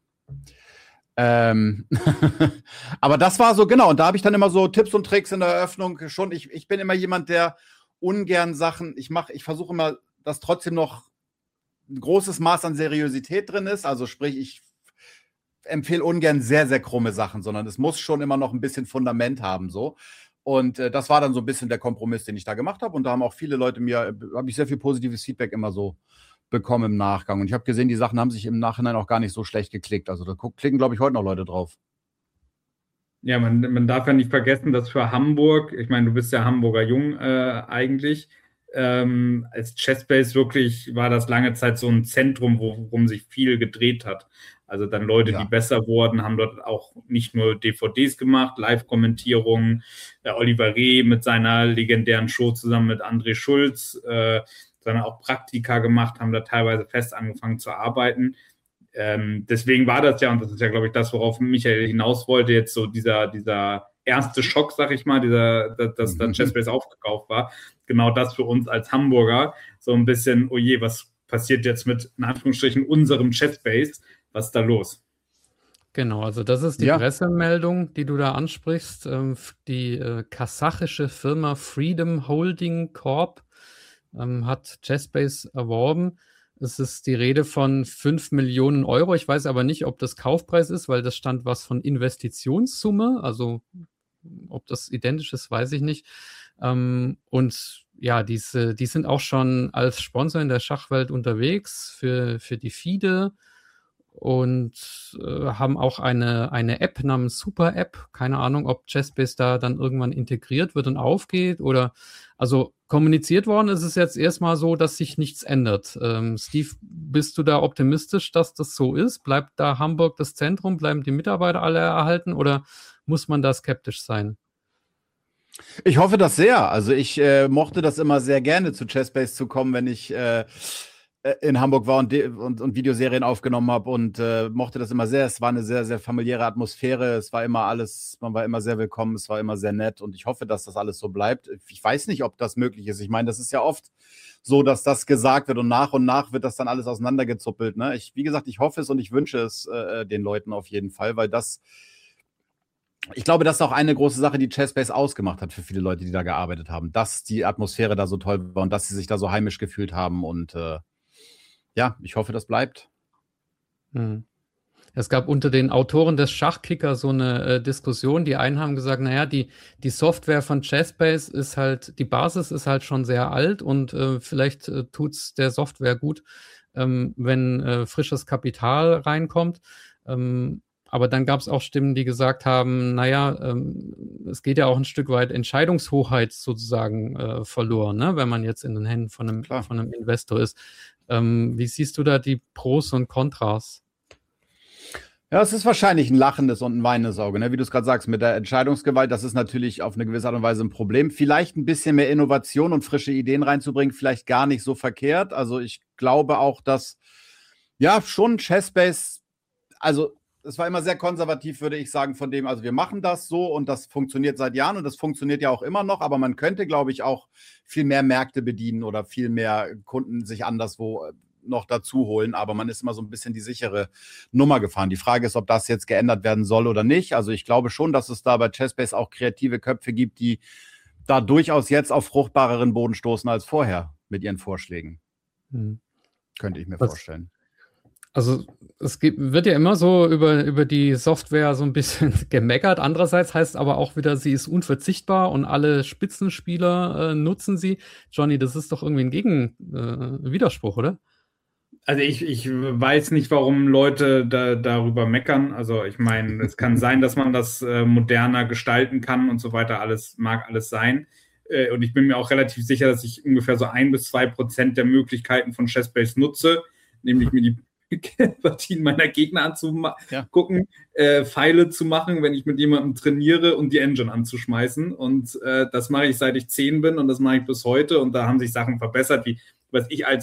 Ähm, aber das war so, genau, und da habe ich dann immer so Tipps und Tricks in der Eröffnung schon. Ich, ich bin immer jemand, der ungern Sachen, ich mache, ich versuche immer, dass trotzdem noch ein großes Maß an Seriosität drin ist. Also sprich, ich empfehle ungern sehr, sehr krumme Sachen, sondern es muss schon immer noch ein bisschen Fundament haben, so. Und äh, das war dann so ein bisschen der Kompromiss, den ich da gemacht habe. Und da haben auch viele Leute mir, habe ich sehr viel positives Feedback immer so bekommen im Nachgang. Und ich habe gesehen, die Sachen haben sich im Nachhinein auch gar nicht so schlecht geklickt. Also da klicken, glaube ich, heute noch Leute drauf. Ja, man, man darf ja nicht vergessen, dass für Hamburg, ich meine, du bist ja Hamburger Jung äh, eigentlich, ähm, als Chessbase wirklich war das lange Zeit so ein Zentrum, worum sich viel gedreht hat. Also dann Leute, ja. die besser wurden, haben dort auch nicht nur D V Ds gemacht, Live-Kommentierungen, äh, Oliver Reh mit seiner legendären Show zusammen mit André Schulz, äh, sondern auch Praktika gemacht, haben da teilweise fest angefangen zu arbeiten. Ähm, deswegen war das ja, und das ist ja, glaube ich, das, worauf Michael hinaus wollte, jetzt so dieser, dieser erste Schock, sag ich mal, dieser, dass, dass dann Chessbase aufgekauft war. Genau das für uns als Hamburger, so ein bisschen, oh je, was passiert jetzt mit, in Anführungsstrichen, unserem Chessbase? Was ist da los? Genau, also das ist die Ja. Pressemeldung, die du da ansprichst. Ähm, die äh, kasachische Firma Freedom Holding Corp ähm, hat Chessbase erworben. Es ist die Rede von fünf Millionen Euro. Ich weiß aber nicht, ob das Kaufpreis ist, weil das stand was von Investitionssumme. Also ob das identisch ist, weiß ich nicht. Ähm, und ja, diese, die sind auch schon als Sponsor in der Schachwelt unterwegs für, für die FIDE und äh, haben auch eine, eine App namens Super App. Keine Ahnung, ob Chessbase da dann irgendwann integriert wird und aufgeht oder, also kommuniziert worden ist es jetzt erstmal so, dass sich nichts ändert. Ähm, Steve, bist du da optimistisch, dass das so ist? Bleibt da Hamburg das Zentrum? Bleiben die Mitarbeiter alle erhalten oder muss man da skeptisch sein? Ich hoffe das sehr. Also ich äh, mochte das immer sehr gerne, zu Chessbase zu kommen, wenn ich äh, in Hamburg war und, und, und Videoserien aufgenommen habe und äh, mochte das immer sehr. Es war eine sehr, sehr familiäre Atmosphäre. Es war immer alles, man war immer sehr willkommen, es war immer sehr nett und ich hoffe, dass das alles so bleibt. Ich weiß nicht, ob das möglich ist. Ich meine, das ist ja oft so, dass das gesagt wird und nach und nach wird das dann alles auseinandergezuppelt. Ne? Ich, wie gesagt, ich hoffe es und ich wünsche es äh, den Leuten auf jeden Fall, weil das, ich glaube, das ist auch eine große Sache, die Chessbase ausgemacht hat für viele Leute, die da gearbeitet haben, dass die Atmosphäre da so toll war und dass sie sich da so heimisch gefühlt haben und äh, ja, ich hoffe, das bleibt. Hm. Es gab unter den Autoren des Schachkicker so eine äh, Diskussion. Die einen haben gesagt, naja, die, die Software von Chessbase ist halt, die Basis ist halt schon sehr alt und äh, vielleicht äh, tut es der Software gut, ähm, wenn äh, frisches Kapital reinkommt. Ähm, aber dann gab es auch Stimmen, die gesagt haben, naja, ähm, es geht ja auch ein Stück weit Entscheidungshoheit sozusagen äh, verloren, ne? Wenn man jetzt in den Händen von einem, von einem Investor ist. Ähm, wie siehst du da die Pros und Kontras? Ja, es ist wahrscheinlich ein lachendes und ein weinendes Auge, ne? Wie du es gerade sagst, mit der Entscheidungsgewalt, das ist natürlich auf eine gewisse Art und Weise ein Problem. Vielleicht ein bisschen mehr Innovation und frische Ideen reinzubringen, vielleicht gar nicht so verkehrt. Also ich glaube auch, dass, ja, schon Chessbase, also es war immer sehr konservativ, würde ich sagen, von dem, also wir machen das so und das funktioniert seit Jahren und das funktioniert ja auch immer noch, aber man könnte, glaube ich, auch viel mehr Märkte bedienen oder viel mehr Kunden sich anderswo noch dazu holen, aber man ist immer so ein bisschen die sichere Nummer gefahren. Die Frage ist, ob das jetzt geändert werden soll oder nicht. Also ich glaube schon, dass es da bei Chessbase auch kreative Köpfe gibt, die da durchaus jetzt auf fruchtbareren Boden stoßen als vorher mit ihren Vorschlägen. Hm. Könnte ich mir Was? vorstellen. Also es gibt, wird ja immer so über, über die Software so ein bisschen gemeckert. Andererseits heißt aber auch wieder, sie ist unverzichtbar und alle Spitzenspieler äh, nutzen sie. Johnny, das ist doch irgendwie ein Gegenwiderspruch, äh, oder? Also ich, ich weiß nicht, warum Leute da, darüber meckern. Also ich meine, es kann sein, dass man das äh, moderner gestalten kann und so weiter. Alles mag alles sein. Äh, und ich bin mir auch relativ sicher, dass ich ungefähr so ein bis zwei Prozent der Möglichkeiten von Chessbase nutze, nämlich mir die Partien meiner Gegner anzugucken, ja. äh, Pfeile zu machen, wenn ich mit jemandem trainiere und die Engine anzuschmeißen. Und äh, das mache ich, seit ich zehn bin und das mache ich bis heute. Und da haben sich Sachen verbessert, wie was ich als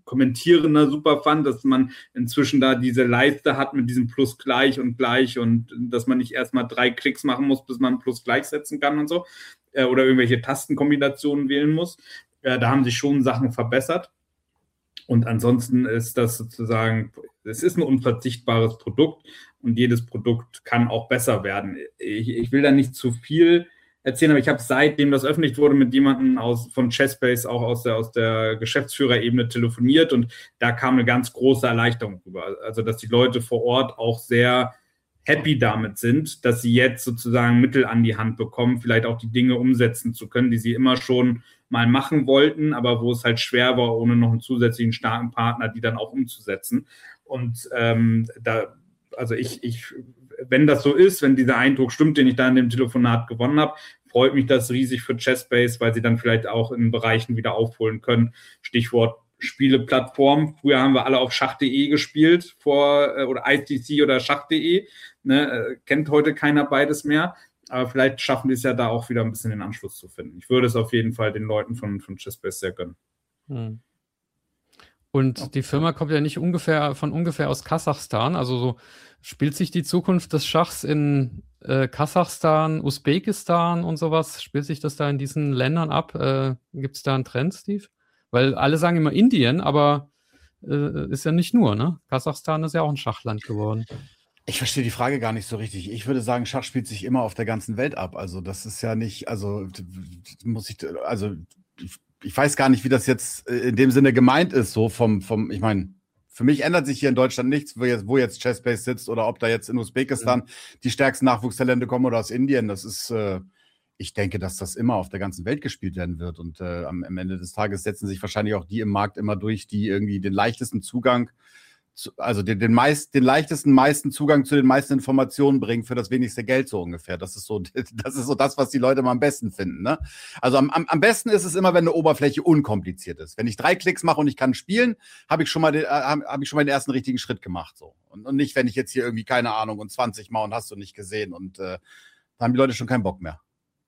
Kommentierender super fand, dass man inzwischen da diese Leiste hat mit diesem Plus gleich und gleich und dass man nicht erstmal drei Klicks machen muss, bis man Plus gleich setzen kann und so äh, oder irgendwelche Tastenkombinationen wählen muss. Äh, da haben sich schon Sachen verbessert. Und ansonsten ist das sozusagen, es ist ein unverzichtbares Produkt und jedes Produkt kann auch besser werden. Ich, ich will da nicht zu viel erzählen, aber ich habe seitdem das öffentlich wurde mit jemandem aus, von Chessbase auch aus der, aus der Geschäftsführerebene telefoniert und da kam eine ganz große Erleichterung rüber. Also, dass die Leute vor Ort auch sehr happy damit sind, dass sie jetzt sozusagen Mittel an die Hand bekommen, vielleicht auch die Dinge umsetzen zu können, die sie immer schon mal machen wollten, aber wo es halt schwer war, ohne noch einen zusätzlichen starken Partner, die dann auch umzusetzen. Und ähm, da, also ich, ich, wenn das so ist, wenn dieser Eindruck stimmt, den ich da in dem Telefonat gewonnen habe, freut mich das riesig für Chessbase, weil sie dann vielleicht auch in Bereichen wieder aufholen können. Stichwort Spieleplattform. Früher haben wir alle auf schach punkt de gespielt vor oder I C C oder schach punkt de. Ne, kennt heute keiner beides mehr. Aber vielleicht schaffen die es ja da auch wieder ein bisschen den Anschluss zu finden. Ich würde es auf jeden Fall den Leuten von, von Chessbase sehr gönnen. Hm. Und okay. Die Firma kommt ja nicht ungefähr von ungefähr aus Kasachstan. Also so spielt sich die Zukunft des Schachs in äh, Kasachstan, Usbekistan und sowas, spielt sich das da in diesen Ländern ab? Äh, Gibt es da einen Trend, Steve? Weil alle sagen immer Indien, aber äh, ist ja nicht nur, ne? Kasachstan ist ja auch ein Schachland geworden. Ich verstehe die Frage gar nicht so richtig. Ich würde sagen, Schach spielt sich immer auf der ganzen Welt ab. Also das ist ja nicht, also muss ich, also ich, ich weiß gar nicht, wie das jetzt in dem Sinne gemeint ist, so vom, vom, ich meine, für mich ändert sich hier in Deutschland nichts, wo jetzt, wo jetzt Chessbase sitzt oder ob da jetzt in Usbekistan mhm. die stärksten Nachwuchstalente kommen oder aus Indien. Das ist, äh, ich denke, dass das immer auf der ganzen Welt gespielt werden wird. Und äh, am, am Ende des Tages setzen sich wahrscheinlich auch die im Markt immer durch, die irgendwie den leichtesten Zugang also den, den, meist, den leichtesten, meisten Zugang zu den meisten Informationen bringen für das wenigste Geld so ungefähr. Das ist so das, ist so das was die Leute immer am besten finden. Ne? Also am, am besten ist es immer, wenn eine Oberfläche unkompliziert ist. Wenn ich drei Klicks mache und ich kann spielen, habe ich schon mal den, äh, habe ich schon mal den ersten richtigen Schritt gemacht. So. Und, und nicht, wenn ich jetzt hier irgendwie, keine Ahnung, und zwanzig Mal und hast du nicht gesehen. Und äh, da haben die Leute schon keinen Bock mehr.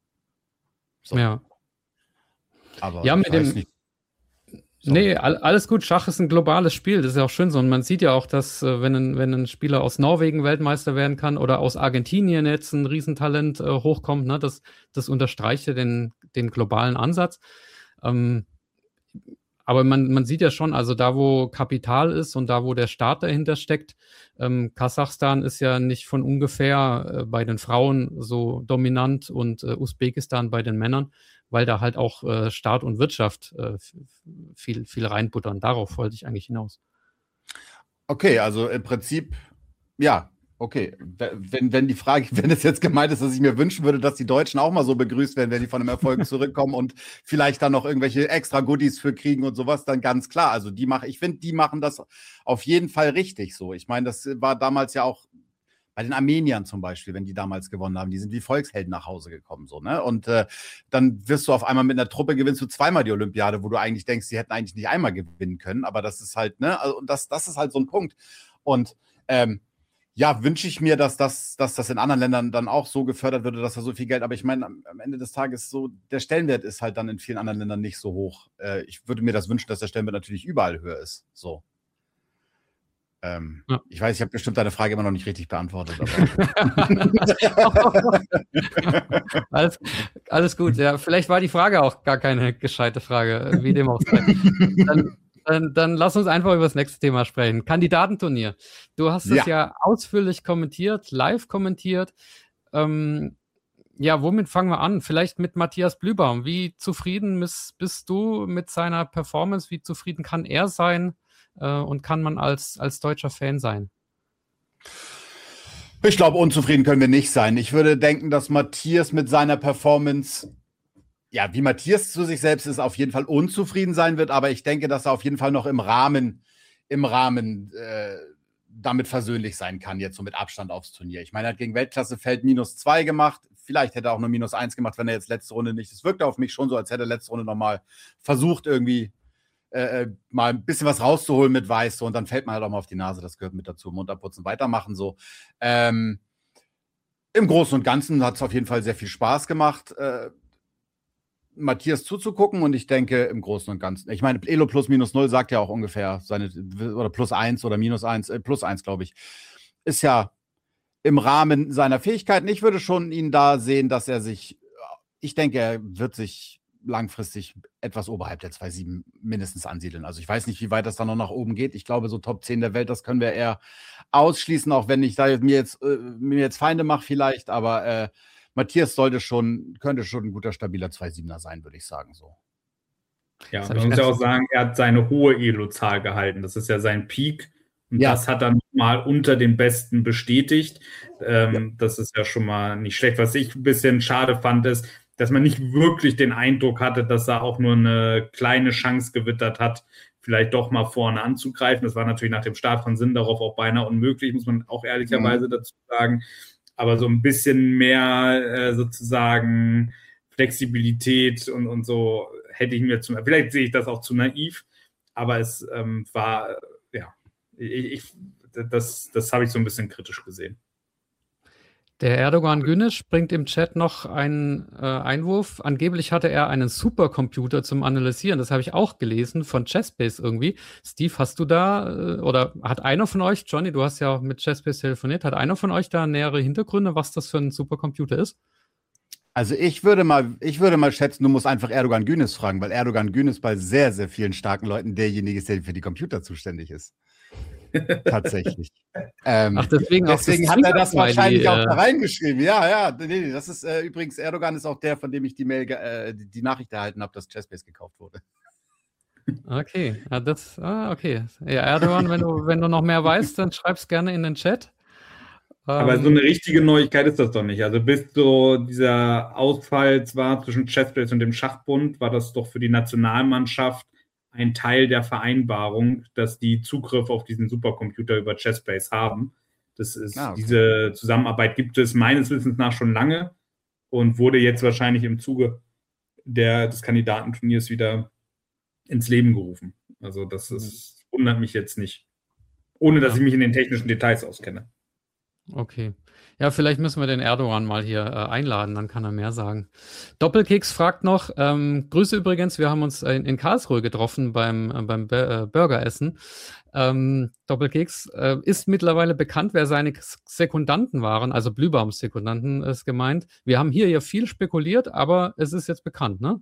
So. Ja. Aber ja, mit dem... nicht. Sorry. Nee, alles gut. Schach ist ein globales Spiel. Das ist ja auch schön so. Und man sieht ja auch, dass wenn ein, wenn ein Spieler aus Norwegen Weltmeister werden kann oder aus Argentinien jetzt ein Riesentalent äh, hochkommt, ne, das, das unterstreicht ja den, den globalen Ansatz. Ähm, aber man, man sieht ja schon, also da, wo Kapital ist und da, wo der Staat dahinter steckt, ähm, Kasachstan ist ja nicht von ungefähr äh, bei den Frauen so dominant und äh, Usbekistan bei den Männern, weil da halt auch äh, Staat und Wirtschaft äh, viel, viel reinbuttern. Darauf wollte ich eigentlich hinaus. Okay, also im Prinzip, ja, okay. Wenn, wenn die Frage, wenn es jetzt gemeint ist, dass ich mir wünschen würde, dass die Deutschen auch mal so begrüßt werden, wenn die von einem Erfolg zurückkommen und vielleicht dann noch irgendwelche extra Goodies für kriegen und sowas, dann ganz klar. Also die machen, ich finde, die machen das auf jeden Fall richtig so. Ich meine, das war damals ja auch bei den Armeniern zum Beispiel, wenn die damals gewonnen haben, die sind wie Volkshelden nach Hause gekommen. So, ne? Und äh, dann wirst du auf einmal mit einer Truppe, gewinnst du zweimal die Olympiade, wo du eigentlich denkst, sie hätten eigentlich nicht einmal gewinnen können. Aber das ist halt, ne, also, und das, das ist halt so ein Punkt. Und ähm, ja, wünsche ich mir, dass das, dass das in anderen Ländern dann auch so gefördert würde, dass da so viel Geld, aber ich meine, am, am Ende des Tages so, der Stellenwert ist halt dann in vielen anderen Ländern nicht so hoch. Äh, ich würde mir das wünschen, dass der Stellenwert natürlich überall höher ist. So. Ähm, ja. Ich weiß, ich habe bestimmt deine Frage immer noch nicht richtig beantwortet. Aber alles, alles gut, ja. Vielleicht war die Frage auch gar keine gescheite Frage, wie dem auch sei. Dann, dann, dann lass uns einfach über das nächste Thema sprechen. Kandidatenturnier. Du hast es ja, ja ausführlich kommentiert, live kommentiert. Ähm, ja, womit fangen wir an? Vielleicht mit Matthias Blühbaum. Wie zufrieden bist, bist du mit seiner Performance? Wie zufrieden kann er sein? Und kann man als, als deutscher Fan sein? Ich glaube, unzufrieden können wir nicht sein. Ich würde denken, dass Matthias mit seiner Performance, ja, wie Matthias zu sich selbst ist, auf jeden Fall unzufrieden sein wird, aber ich denke, dass er auf jeden Fall noch im Rahmen, im Rahmen äh, damit versöhnlich sein kann, jetzt so mit Abstand aufs Turnier. Ich meine, er hat gegen Weltklassefeld minus zwei gemacht. Vielleicht hätte er auch nur minus eins gemacht, wenn er jetzt letzte Runde nicht. Es wirkte auf mich schon so, als hätte er letzte Runde nochmal versucht, irgendwie Äh, mal ein bisschen was rauszuholen mit Weiß, so, und dann fällt man halt auch mal auf die Nase, das gehört mit dazu, munter putzen, weitermachen, so. Ähm, im Großen und Ganzen hat es auf jeden Fall sehr viel Spaß gemacht. Äh, Matthias zuzugucken und ich denke im Großen und Ganzen. Ich meine, Elo plus minus null sagt ja auch ungefähr seine, oder plus eins oder minus eins, äh, plus eins, glaube ich. Ist ja im Rahmen seiner Fähigkeiten. Ich würde schon ihn da sehen, dass er sich, ich denke, er wird sich langfristig etwas oberhalb der zwei Komma sieben mindestens ansiedeln. Also ich weiß nicht, wie weit das dann noch nach oben geht. Ich glaube, so Top zehn der Welt, das können wir eher ausschließen, auch wenn ich da mir jetzt, äh, mir jetzt Feinde mache vielleicht, aber äh, Matthias sollte schon, könnte schon ein guter, stabiler zwei Komma siebener sein, würde ich sagen so. Ja, man muss ja auch sagen, er hat seine hohe Elo-Zahl gehalten. Das ist ja sein Peak. Und ja. das hat er mal unter den Besten bestätigt. Ähm, ja. Das ist ja schon mal nicht schlecht. Was ich ein bisschen schade fand, ist, dass man nicht wirklich den Eindruck hatte, dass er auch nur eine kleine Chance gewittert hat, vielleicht doch mal vorne anzugreifen. Das war natürlich nach dem Start von Sindarow auch beinahe unmöglich, muss man auch ehrlicherweise mhm. dazu sagen. Aber so ein bisschen mehr äh, sozusagen Flexibilität und, und so hätte ich mir, zum, vielleicht sehe ich das auch zu naiv, aber es ähm, war, ja, ich, ich, das, das habe ich so ein bisschen kritisch gesehen. Der Erdogan Güneş bringt im Chat noch einen äh, Einwurf. Angeblich hatte er einen Supercomputer zum Analysieren. Das habe ich auch gelesen von Chessbase irgendwie. Steve, hast du da, äh, oder hat einer von euch, Johnny, du hast ja auch mit Chessbase telefoniert, hat einer von euch da nähere Hintergründe, was das für ein Supercomputer ist? Also ich würde mal, ich würde mal schätzen, du musst einfach Erdogan Güneş fragen, weil Erdogan Güneş bei sehr, sehr vielen starken Leuten derjenige ist, der für die Computer zuständig ist. Tatsächlich. Ähm, Ach, deswegen deswegen hat er das wahrscheinlich die, auch da reingeschrieben. Ja, ja, nee, nee, das ist äh, übrigens, Erdogan ist auch der, von dem ich die Mail, äh, die, die Nachricht erhalten habe, dass Chessbase gekauft wurde. Okay, ja, das, ah, okay. Ja, Erdogan, wenn du, wenn du noch mehr weißt, dann schreib's gerne in den Chat. Aber ähm, so eine richtige Neuigkeit ist das doch nicht. Also bis so dieser Ausfall zwar zwischen Chessbase und dem Schachbund, war das doch für die Nationalmannschaft ein Teil der Vereinbarung, dass die Zugriff auf diesen Supercomputer über Chessbase haben. Das ist, ah, okay. Diese Zusammenarbeit gibt es meines Wissens nach schon lange und wurde jetzt wahrscheinlich im Zuge der, des Kandidatenturniers wieder ins Leben gerufen. Also das ist, wundert mich jetzt nicht. Ohne, dass ja. ich mich in den technischen Details auskenne. Okay. Ja, vielleicht müssen wir den Erdogan mal hier äh, einladen, dann kann er mehr sagen. Doppelkeks fragt noch, ähm, Grüße übrigens, wir haben uns in, in Karlsruhe getroffen beim, äh, beim äh, Burgeressen. Ähm, Doppelkeks, äh, ist mittlerweile bekannt, wer seine Sekundanten waren, also Blühbaums Sekundanten ist gemeint. Wir haben hier ja viel spekuliert, aber es ist jetzt bekannt, ne?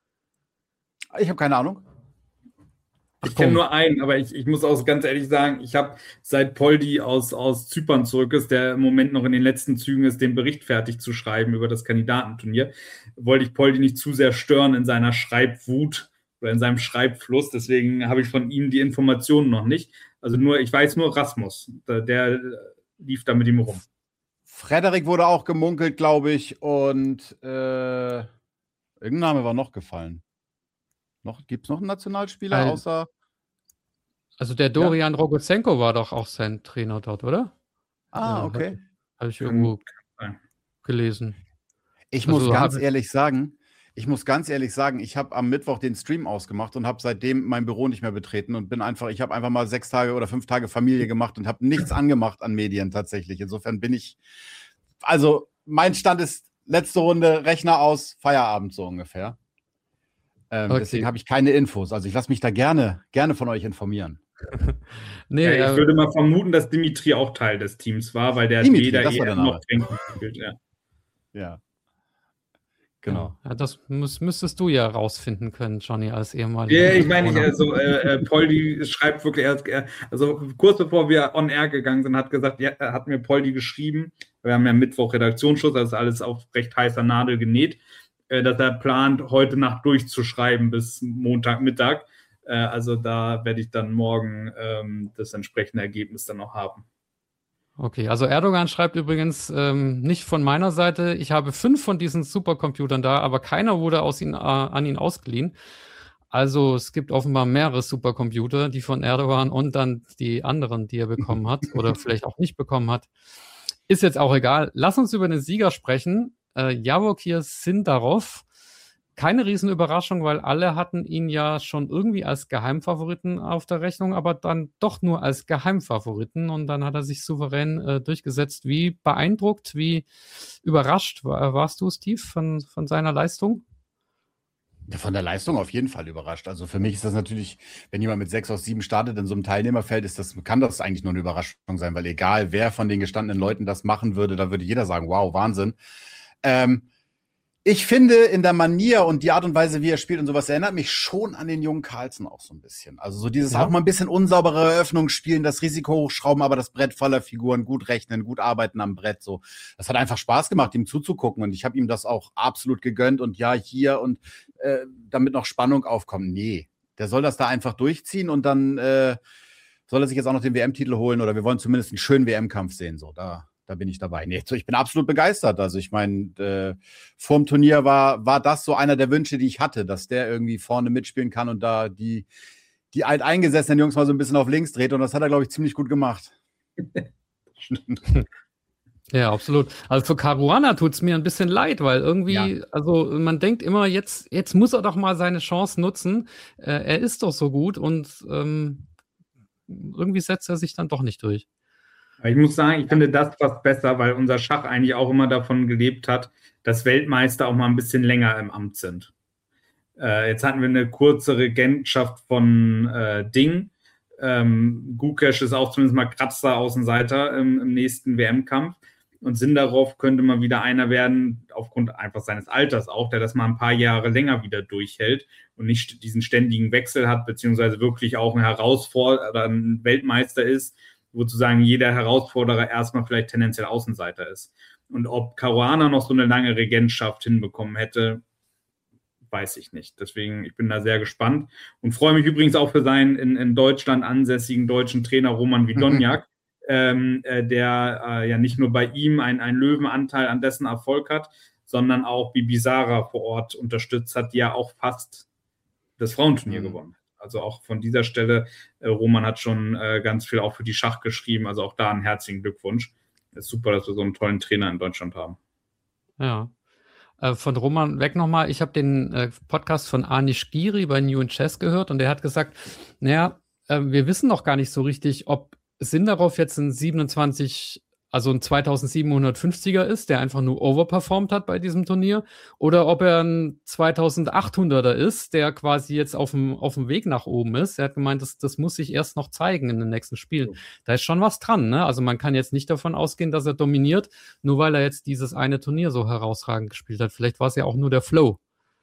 Ich habe keine Ahnung. Ich kenne nur einen, aber ich, ich muss auch ganz ehrlich sagen, ich habe seit Poldi aus, aus Zypern zurück ist, der im Moment noch in den letzten Zügen ist, den Bericht fertig zu schreiben über das Kandidatenturnier, wollte ich Poldi nicht zu sehr stören in seiner Schreibwut oder in seinem Schreibfluss. Deswegen habe ich von ihm die Informationen noch nicht. Also nur, ich weiß nur Rasmus, der, der lief da mit ihm rum. Frederik wurde auch gemunkelt, glaube ich, und äh, irgendein Name war noch gefallen. Noch, gibt es noch einen Nationalspieler Ein, außer... Also der Dorian ja. Rogozenko war doch auch sein Trainer dort, oder? Ah, okay. Habe hab ich irgendwo Kann gelesen. Ich also muss ganz ehrlich sagen, ich muss ganz ehrlich sagen, ich habe am Mittwoch den Stream ausgemacht und habe seitdem mein Büro nicht mehr betreten und bin einfach, ich habe einfach mal sechs Tage oder fünf Tage Familie gemacht und habe nichts angemacht an Medien tatsächlich. Insofern bin ich, also mein Stand ist letzte Runde, Rechner aus, Feierabend so ungefähr. Ähm, okay. Deswegen habe ich keine Infos. Also ich lasse mich da gerne, gerne von euch informieren. nee, ja, ich äh, würde mal vermuten, dass Dimitri auch Teil des Teams war, weil der Dimitri, weder das war der noch trinken spielt. Ja. ja. Genau. Ja, das muss, müsstest du ja rausfinden können, Johnny, als ehemaliger. Ja, ich meine, also, äh, Poldi schreibt wirklich, er, also kurz bevor wir on air gegangen sind, hat gesagt, ja, hat mir Poldi geschrieben, wir haben ja Mittwoch Redaktionsschluss, das ist alles auf recht heißer Nadel genäht, dass er plant, heute Nacht durchzuschreiben bis Montagmittag. Also da werde ich dann morgen ähm, das entsprechende Ergebnis dann noch haben. Okay, also Erdogan schreibt übrigens ähm, nicht von meiner Seite, ich habe fünf von diesen Supercomputern da, aber keiner wurde aus ihn, äh, an ihn ausgeliehen. Also es gibt offenbar mehrere Supercomputer, die von Erdogan und dann die anderen, die er bekommen hat oder vielleicht auch nicht bekommen hat. Ist jetzt auch egal. Lass uns über den Sieger sprechen. Äh, Jawokir Sindarov. Keine Riesenüberraschung, weil alle hatten ihn ja schon irgendwie als Geheimfavoriten auf der Rechnung, aber dann doch nur als Geheimfavoriten und dann hat er sich souverän äh, durchgesetzt. Wie beeindruckt, wie überrascht war, warst du, Steve, von, von seiner Leistung? Ja, von der Leistung auf jeden Fall überrascht. Also für mich ist das natürlich, wenn jemand mit sechs aus sieben startet in so einem Teilnehmerfeld, ist das, kann das eigentlich nur eine Überraschung sein, weil egal wer von den gestandenen Leuten das machen würde, da würde jeder sagen, wow, Wahnsinn. Ähm, ich finde, in der Manier und die Art und Weise, wie er spielt und sowas, erinnert mich schon an den jungen Carlsen auch so ein bisschen. Also so dieses Ja. auch mal ein bisschen unsaubere Eröffnung spielen, das Risiko hochschrauben, aber das Brett voller Figuren, gut rechnen, gut arbeiten am Brett. So, das hat einfach Spaß gemacht, ihm zuzugucken, und ich habe ihm das auch absolut gegönnt. Und ja, hier und äh, damit noch Spannung aufkommt. Nee, der soll das da einfach durchziehen, und dann äh, soll er sich jetzt auch noch den W M-Titel holen, oder wir wollen zumindest einen schönen W M-Kampf sehen. So, da. Da bin ich dabei. Nee, ich bin absolut begeistert. Also ich meine, äh, vorm Turnier war, war das so einer der Wünsche, die ich hatte, dass der irgendwie vorne mitspielen kann und da die, die alteingesessenen Jungs mal so ein bisschen auf links dreht. Und das hat er, glaube ich, ziemlich gut gemacht. Ja, absolut. Also für Caruana tut es mir ein bisschen leid, weil irgendwie, Ja. also man denkt immer, jetzt, jetzt muss er doch mal seine Chance nutzen. Äh, er ist doch so gut, und ähm, irgendwie setzt er sich dann doch nicht durch. Ich muss sagen, ich finde das fast besser, weil unser Schach eigentlich auch immer davon gelebt hat, dass Weltmeister auch mal ein bisschen länger im Amt sind. Äh, jetzt hatten wir eine kurze Regentschaft von äh, Ding. Ähm, Gukesh ist auch zumindest mal Kratzer Außenseiter im, im nächsten W M-Kampf. Und Sindarov könnte mal wieder einer werden, aufgrund einfach seines Alters auch, der das mal ein paar Jahre länger wieder durchhält und nicht diesen ständigen Wechsel hat, beziehungsweise wirklich auch ein Herausforderer, ein Weltmeister ist, wo sozusagen jeder Herausforderer erstmal vielleicht tendenziell Außenseiter ist. Und ob Caruana noch so eine lange Regentschaft hinbekommen hätte, weiß ich nicht. Deswegen, ich bin da sehr gespannt und freue mich übrigens auch für seinen in, in Deutschland ansässigen deutschen Trainer Roman Widonjak, ähm, äh, der äh, ja nicht nur bei ihm einen, einen Löwenanteil an dessen Erfolg hat, sondern auch Bibi Sara vor Ort unterstützt hat, die ja auch fast das Frauenturnier mhm. gewonnen hat. Also auch von dieser Stelle, äh, Roman hat schon äh, ganz viel auch für die Schach geschrieben, also auch da einen herzlichen Glückwunsch. Es ist super, dass wir so einen tollen Trainer in Deutschland haben. Ja. Äh, von Roman weg nochmal, ich habe den äh, Podcast von Anish Giri bei New in Chess gehört, und der hat gesagt, naja, äh, wir wissen noch gar nicht so richtig, ob Sindarov jetzt ein siebenundzwanzig, also ein zweitausendsiebenhundertfünfziger ist, der einfach nur overperformt hat bei diesem Turnier, oder ob er ein zweitausendachthunderter ist, der quasi jetzt auf dem, auf dem Weg nach oben ist. Er hat gemeint, das, das muss sich erst noch zeigen in den nächsten Spielen. Ja. Da ist schon was dran, ne? Also man kann jetzt nicht davon ausgehen, dass er dominiert, nur weil er jetzt dieses eine Turnier so herausragend gespielt hat. Vielleicht war es ja auch nur der Flow.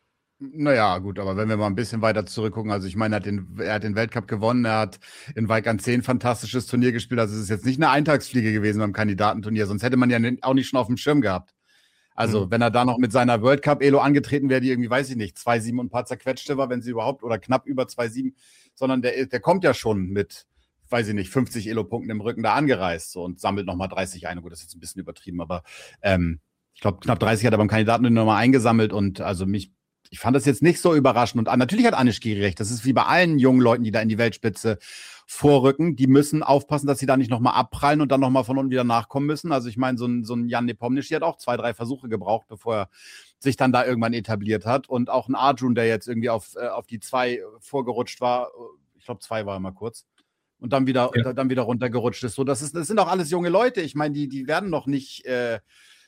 Naja, gut, aber wenn wir mal ein bisschen weiter zurückgucken, also ich meine, er hat den, er hat den Weltcup gewonnen, er hat in Weik an zehn ein fantastisches Turnier gespielt, also es ist jetzt nicht eine Eintagsfliege gewesen beim Kandidatenturnier, sonst hätte man ja auch nicht schon auf dem Schirm gehabt. Also mhm. wenn er da noch mit seiner World Cup-Elo angetreten wäre, die irgendwie, weiß ich nicht, zwei Komma sieben und ein paar zerquetschte war, wenn sie überhaupt, oder knapp über zwei Komma sieben, sondern der, der kommt ja schon mit, weiß ich nicht, fünfzig Elo-Punkten im Rücken da angereist so, und sammelt nochmal dreißig ein. Gut, das ist jetzt ein bisschen übertrieben, aber ähm, ich glaube, knapp dreißig hat er beim Kandidatenturnier nochmal eingesammelt, und also mich Ich fand das jetzt nicht so überraschend. Und natürlich hat Anish Giri recht. Das ist wie bei allen jungen Leuten, die da in die Weltspitze vorrücken. Die müssen aufpassen, dass sie da nicht nochmal abprallen und dann nochmal von unten wieder nachkommen müssen. Also ich meine, so ein, so ein Jan Nepomniachtchi hat auch zwei, drei Versuche gebraucht, bevor er sich dann da irgendwann etabliert hat. Und auch ein Arjun, der jetzt irgendwie auf, äh, auf die zwei vorgerutscht war. Ich glaube, zwei war immer kurz. Und dann wieder, ja. dann wieder runtergerutscht ist. So, das, ist, das sind auch alles junge Leute. Ich meine, die, die werden noch nicht Äh,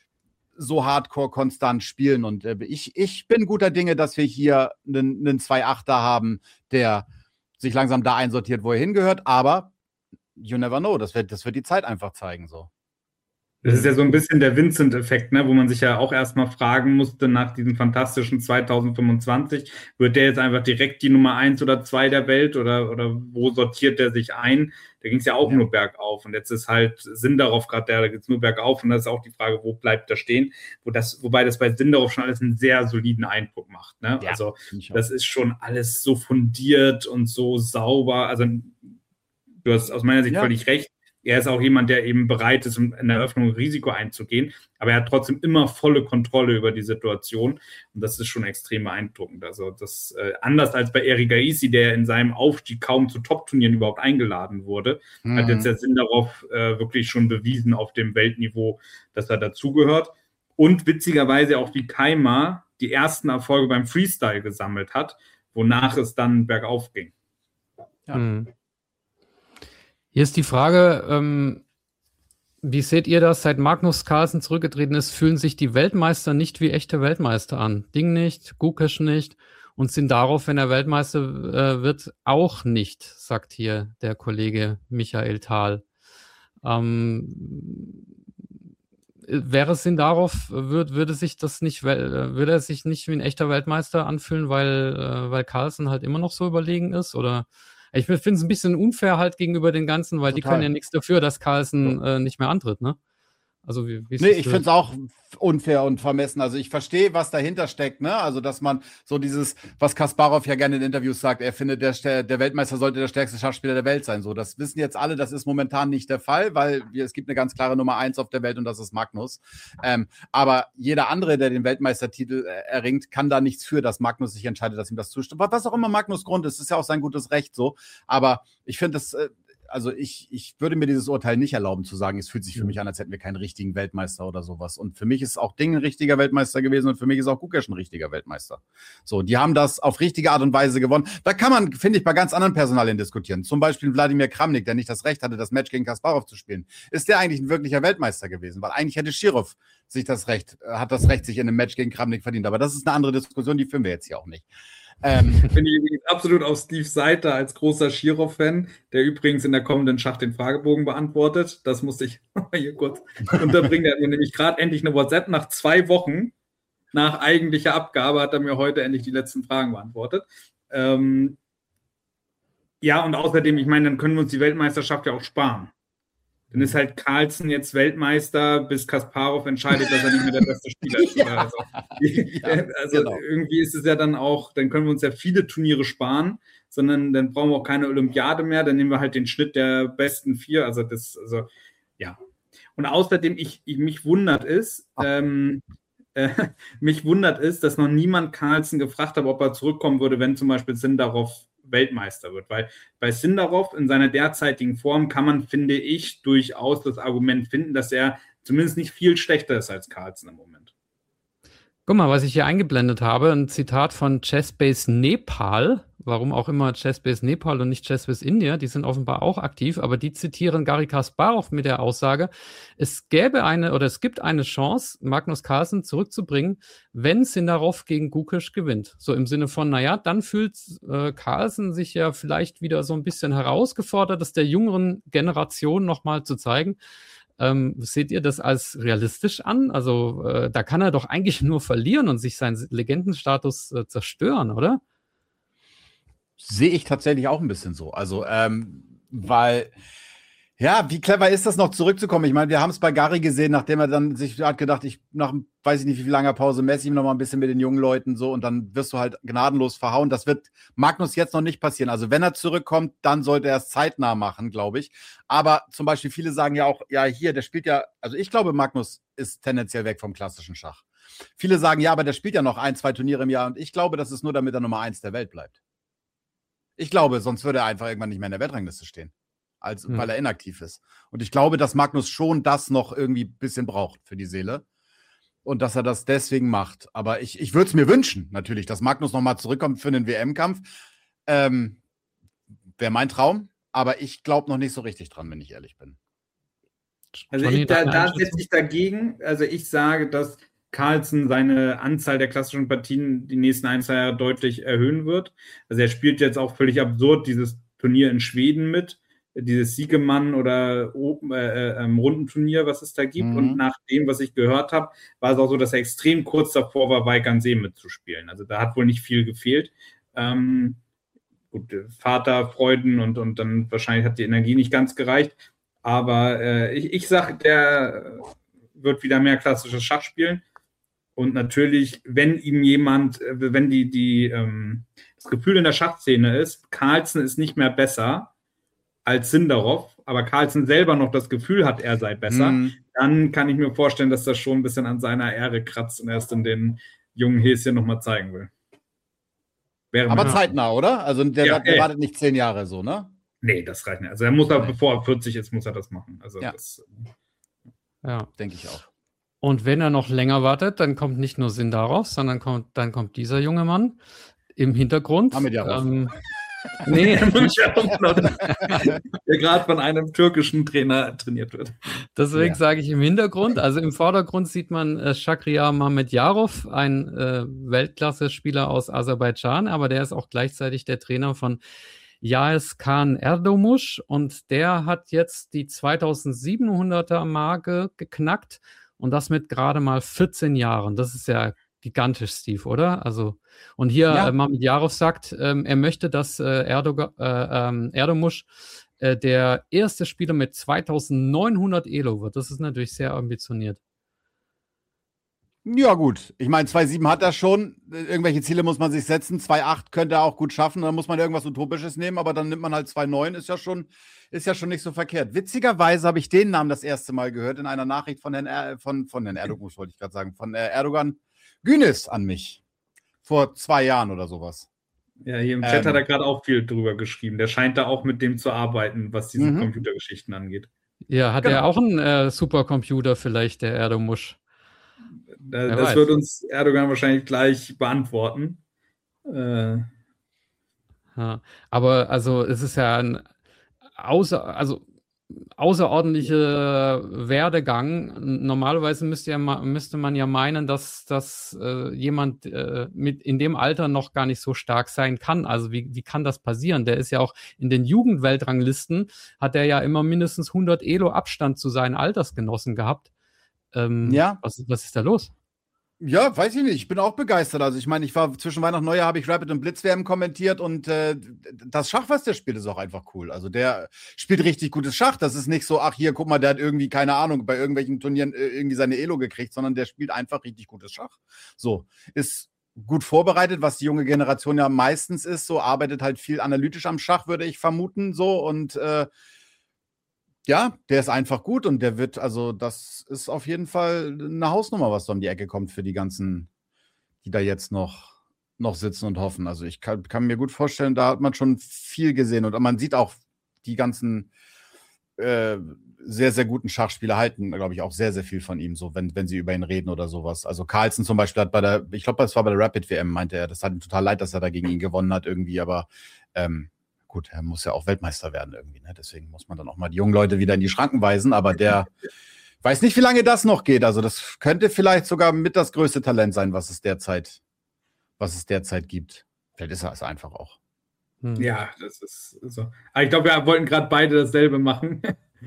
so hardcore konstant spielen, und äh, ich, ich bin guter Dinge, dass wir hier einen, einen zwei Komma achter haben, der sich langsam da einsortiert, wo er hingehört, aber you never know, das wird, das wird die Zeit einfach zeigen, so. Das ist ja so ein bisschen der Vincent-Effekt, ne, wo man sich ja auch erstmal fragen musste nach diesem fantastischen zweitausendfünfundzwanzig, wird der jetzt einfach direkt die Nummer eins oder zwei der Welt, oder, oder wo sortiert der sich ein? Da ging es ja auch ja. nur bergauf, und jetzt ist halt Sindarov gerade der, da geht es nur bergauf, und das ist auch die Frage, wo bleibt er stehen? Wo das, wobei das bei Sindarov schon alles einen sehr soliden Eindruck macht. Ne? Ja, also das ist schon alles so fundiert und so sauber. Also du hast aus meiner Sicht ja. völlig recht. Er ist auch jemand, der eben bereit ist, in der Eröffnung Risiko einzugehen, aber er hat trotzdem immer volle Kontrolle über die Situation, und das ist schon extrem beeindruckend. Also das äh, anders als bei Eric Gaisi, der in seinem Aufstieg kaum zu Top-Turnieren überhaupt eingeladen wurde, mhm. hat jetzt der Sindarov äh, wirklich schon bewiesen auf dem Weltniveau, dass er dazugehört, und witzigerweise auch wie Kayma die ersten Erfolge beim Freestyle gesammelt hat, wonach es dann bergauf ging. Ja. Mhm. Hier ist die Frage, ähm, wie seht ihr das? Seit Magnus Carlsen zurückgetreten ist, fühlen sich die Weltmeister nicht wie echte Weltmeister an? Ding nicht, Gukesh nicht Und Sindarov, wenn er Weltmeister äh, wird, auch nicht, sagt hier der Kollege Michael Thal. Ähm, wäre Sindarov, würd, würde sich das nicht, würde er sich nicht wie ein echter Weltmeister anfühlen, weil, äh, weil Carlsen halt immer noch so überlegen ist? Oder ich finde es ein bisschen unfair halt gegenüber den ganzen, weil Total. Die können ja nichts dafür, dass Carlsen äh, nicht mehr antritt, ne? Also wie, wie nee, ich finde es auch unfair und vermessen. Also ich verstehe, was dahinter steckt, ne? Also dass man so dieses, was Kasparov ja gerne in Interviews sagt, er findet, der, der Weltmeister sollte der stärkste Schachspieler der Welt sein. So, das wissen jetzt alle, das ist momentan nicht der Fall, weil wir, es gibt eine ganz klare Nummer eins auf der Welt und das ist Magnus. Ähm, aber jeder andere, der den Weltmeistertitel äh, erringt, kann da nichts für, dass Magnus sich entscheidet, dass ihm das zustimmt. Was auch immer Magnus Grund ist, ist ja auch sein gutes Recht so. Aber ich finde das äh, Also ich, ich würde mir dieses Urteil nicht erlauben zu sagen, es fühlt sich für mich an, als hätten wir keinen richtigen Weltmeister oder sowas. Und für mich ist auch Ding ein richtiger Weltmeister gewesen und für mich ist auch Gukesh ein richtiger Weltmeister. So, die haben das auf richtige Art und Weise gewonnen. Da kann man, finde ich, bei ganz anderen Personalien diskutieren. Zum Beispiel Wladimir Kramnik, der nicht das Recht hatte, das Match gegen Kasparov zu spielen. Ist der eigentlich ein wirklicher Weltmeister gewesen? Weil eigentlich hätte Schirov sich das Recht, hat das Recht sich in einem Match gegen Kramnik verdient. Aber das ist eine andere Diskussion, die führen wir jetzt hier auch nicht. Ähm, ich bin übrigens absolut auf Steves Seite als großer Schirov-Fan, der übrigens in der kommenden Schach den Fragebogen beantwortet. Das musste ich hier kurz unterbringen. Der hat mir nämlich gerade endlich eine WhatsApp nach zwei Wochen nach eigentlicher Abgabe hat er mir heute endlich die letzten Fragen beantwortet. Ähm, ja, und außerdem, ich meine, dann können wir uns die Weltmeisterschaft ja auch sparen. Dann ist halt Carlsen jetzt Weltmeister, bis Kasparov entscheidet, dass er nicht mehr der beste Spieler ist. ja. Also, ja, also genau. Irgendwie ist es ja dann auch, dann können wir uns ja viele Turniere sparen, sondern dann brauchen wir auch keine Olympiade mehr, dann nehmen wir halt den Schnitt der besten vier. Also das, also ja. Und außerdem, ich, ich mich wundert es, ähm, äh, mich wundert es, dass noch niemand Carlsen gefragt hat, ob er zurückkommen würde, wenn zum Beispiel Sindarov Weltmeister wird, weil bei Sindarov in seiner derzeitigen Form kann man, finde ich, durchaus das Argument finden, dass er zumindest nicht viel schlechter ist als Carlsen im Moment. Guck mal, was ich hier eingeblendet habe, ein Zitat von Chessbase Nepal, warum auch immer Chessbase Nepal und nicht Chessbase India, die sind offenbar auch aktiv, aber die zitieren Garry Kasparov mit der Aussage, es gäbe eine oder es gibt eine Chance, Magnus Carlsen zurückzubringen, wenn Sindarov gegen Gukesh gewinnt. So im Sinne von, naja, dann fühlt äh, Carlsen sich ja vielleicht wieder so ein bisschen herausgefordert, das der jüngeren Generation nochmal zu zeigen. Ähm, seht ihr das als realistisch an? Also äh, da kann er doch eigentlich nur verlieren und sich seinen Legendenstatus äh, zerstören, oder? Sehe ich tatsächlich auch ein bisschen so. Also, ähm, weil, ja, wie clever ist das noch zurückzukommen? Ich meine, wir haben es bei Garry gesehen, nachdem er dann sich hat gedacht, ich nach, weiß ich nicht, wie viel langer Pause messe ihm noch mal ein bisschen mit den jungen Leuten so und dann wirst du halt gnadenlos verhauen. Das wird Magnus jetzt noch nicht passieren. Also, wenn er zurückkommt, dann sollte er es zeitnah machen, glaube ich. Aber zum Beispiel, viele sagen ja auch, ja, hier, der spielt ja, also ich glaube, Magnus ist tendenziell weg vom klassischen Schach. Viele sagen, ja, aber der spielt ja noch ein, zwei Turniere im Jahr und ich glaube, das ist nur, damit er Nummer eins der Welt bleibt. Ich glaube, sonst würde er einfach irgendwann nicht mehr in der Weltrangliste stehen, als, hm. weil er inaktiv ist. Und ich glaube, dass Magnus schon das noch irgendwie ein bisschen braucht für die Seele und dass er das deswegen macht. Aber ich, ich würde es mir wünschen, natürlich, dass Magnus nochmal zurückkommt für einen W M-Kampf. Ähm, Wäre mein Traum, aber ich glaube noch nicht so richtig dran, wenn ich ehrlich bin. Also ich, da, da setze ich dagegen. Also ich sage, dass Carlsen seine Anzahl der klassischen Partien die nächsten ein, zwei Jahre deutlich erhöhen wird. Also er spielt jetzt auch völlig absurd dieses Turnier in Schweden mit, dieses Siegemann oder äh, äh, Rundenturnier, was es da gibt. Mhm. Und nach dem, was ich gehört habe, war es auch so, dass er extrem kurz davor war, Weigernsee mitzuspielen. Also da hat wohl nicht viel gefehlt. Ähm, gut, Vater, Freuden und, und dann wahrscheinlich hat die Energie nicht ganz gereicht. Aber äh, ich, ich sage, der wird wieder mehr klassisches Schach spielen. Und natürlich, wenn ihm jemand, wenn die, die ähm, das Gefühl in der Schachszene ist, Carlsen ist nicht mehr besser als Sindarov, aber Carlsen selber noch das Gefühl hat, er sei besser, mhm. dann kann ich mir vorstellen, dass das schon ein bisschen an seiner Ehre kratzt und erst in den jungen Häschen nochmal zeigen will. Wäre aber zeitnah, oder? Also der, ja, der wartet nicht zehn Jahre so, ne? Nee, das reicht nicht. Also er muss da, bevor er vierzig ist, muss er das machen. Also ja, das, ja. denke ich auch. Und wenn er noch länger wartet, dann kommt nicht nur Sindarov, sondern kommt, dann kommt dieser junge Mann im Hintergrund. Ahmedjarov. Ähm, Nee, der gerade von einem türkischen Trainer trainiert wird. Deswegen Ja. sage ich im Hintergrund. Also im Vordergrund sieht man äh, Shakhriyar Mamedyarov, ein äh, Weltklasse-Spieler aus Aserbaidschan, aber der ist auch gleichzeitig der Trainer von Yaeskan Erdomush und der hat jetzt die zweitausendsiebenhunderter Marke geknackt und das mit gerade mal vierzehn Jahren. Das ist ja gigantisch, Steve, oder? Also, und hier Ja. äh, Mamedyarov sagt, ähm, er möchte, dass äh, Erdoga, äh, ähm, Erdomush äh, der erste Spieler mit zweitausendneunhundert Elo wird. Das ist natürlich sehr ambitioniert. Ja, gut. Ich meine, zwei Komma sieben hat er schon. Irgendwelche Ziele muss man sich setzen. zwei Komma acht könnte er auch gut schaffen. Dann muss man irgendwas Utopisches nehmen, aber dann nimmt man halt zwei Komma neun. Ist ja schon, ist ja schon nicht so verkehrt. Witzigerweise habe ich den Namen das erste Mal gehört in einer Nachricht von Herrn, er von, von Herrn Erdogan, wollte ich gerade sagen, von äh, Erdogan Günis an mich. Vor zwei Jahren oder sowas. Ja, hier im Chat Ähm. hat er gerade auch viel drüber geschrieben. Der scheint da auch mit dem zu arbeiten, was diese Mhm. Computergeschichten angeht. Ja, hat Genau. er auch einen äh, Supercomputer vielleicht, der Erdomush? Da, Wer das weiß. wird uns Erdogan wahrscheinlich gleich beantworten. Äh, Ja, aber also es ist ja ein außer, also außerordentlicher Werdegang. Normalerweise müsste, ja, ma- müsste man ja meinen, dass, dass äh, jemand äh, mit in dem Alter noch gar nicht so stark sein kann. Also wie, wie kann das passieren? Der ist ja auch in den Jugendweltranglisten, hat er ja immer mindestens hundert Elo Abstand zu seinen Altersgenossen gehabt. Ähm, Ja. Was, was ist da los? Ja, weiß ich nicht. Ich bin auch begeistert. Also ich meine, ich war zwischen Weihnachten und Neujahr habe ich Rapid und Blitz W M kommentiert und äh, das Schach, was der spielt, ist auch einfach cool. Also der spielt richtig gutes Schach. Das ist nicht so, ach hier, guck mal, der hat irgendwie, keine Ahnung, bei irgendwelchen Turnieren äh, irgendwie seine Elo gekriegt, sondern der spielt einfach richtig gutes Schach. So, ist gut vorbereitet, was die junge Generation ja meistens ist. So, arbeitet halt viel analytisch am Schach, würde ich vermuten. So und äh, ja, der ist einfach gut und der wird, also das ist auf jeden Fall eine Hausnummer, was da um die Ecke kommt für die ganzen, die da jetzt noch, noch sitzen und hoffen. Also ich kann, kann mir gut vorstellen, da hat man schon viel gesehen und man sieht auch die ganzen äh, sehr, sehr guten Schachspieler halten, glaube ich, auch sehr, sehr viel von ihm, so wenn, wenn sie über ihn reden oder sowas. Also Carlsen zum Beispiel hat bei der, ich glaube, das war bei der Rapid W M, meinte er, das hat ihm total leid, dass er da gegen ihn gewonnen hat irgendwie, aber ähm, gut, er muss ja auch Weltmeister werden irgendwie, ne? Deswegen muss man dann auch mal die jungen Leute wieder in die Schranken weisen, aber der weiß nicht, wie lange das noch geht. Also das könnte vielleicht sogar mit das größte Talent sein, was es derzeit, was es derzeit gibt. Vielleicht ist er es einfach auch. Hm. ja, das ist so. Aber ich glaube, wir wollten gerade beide dasselbe machen.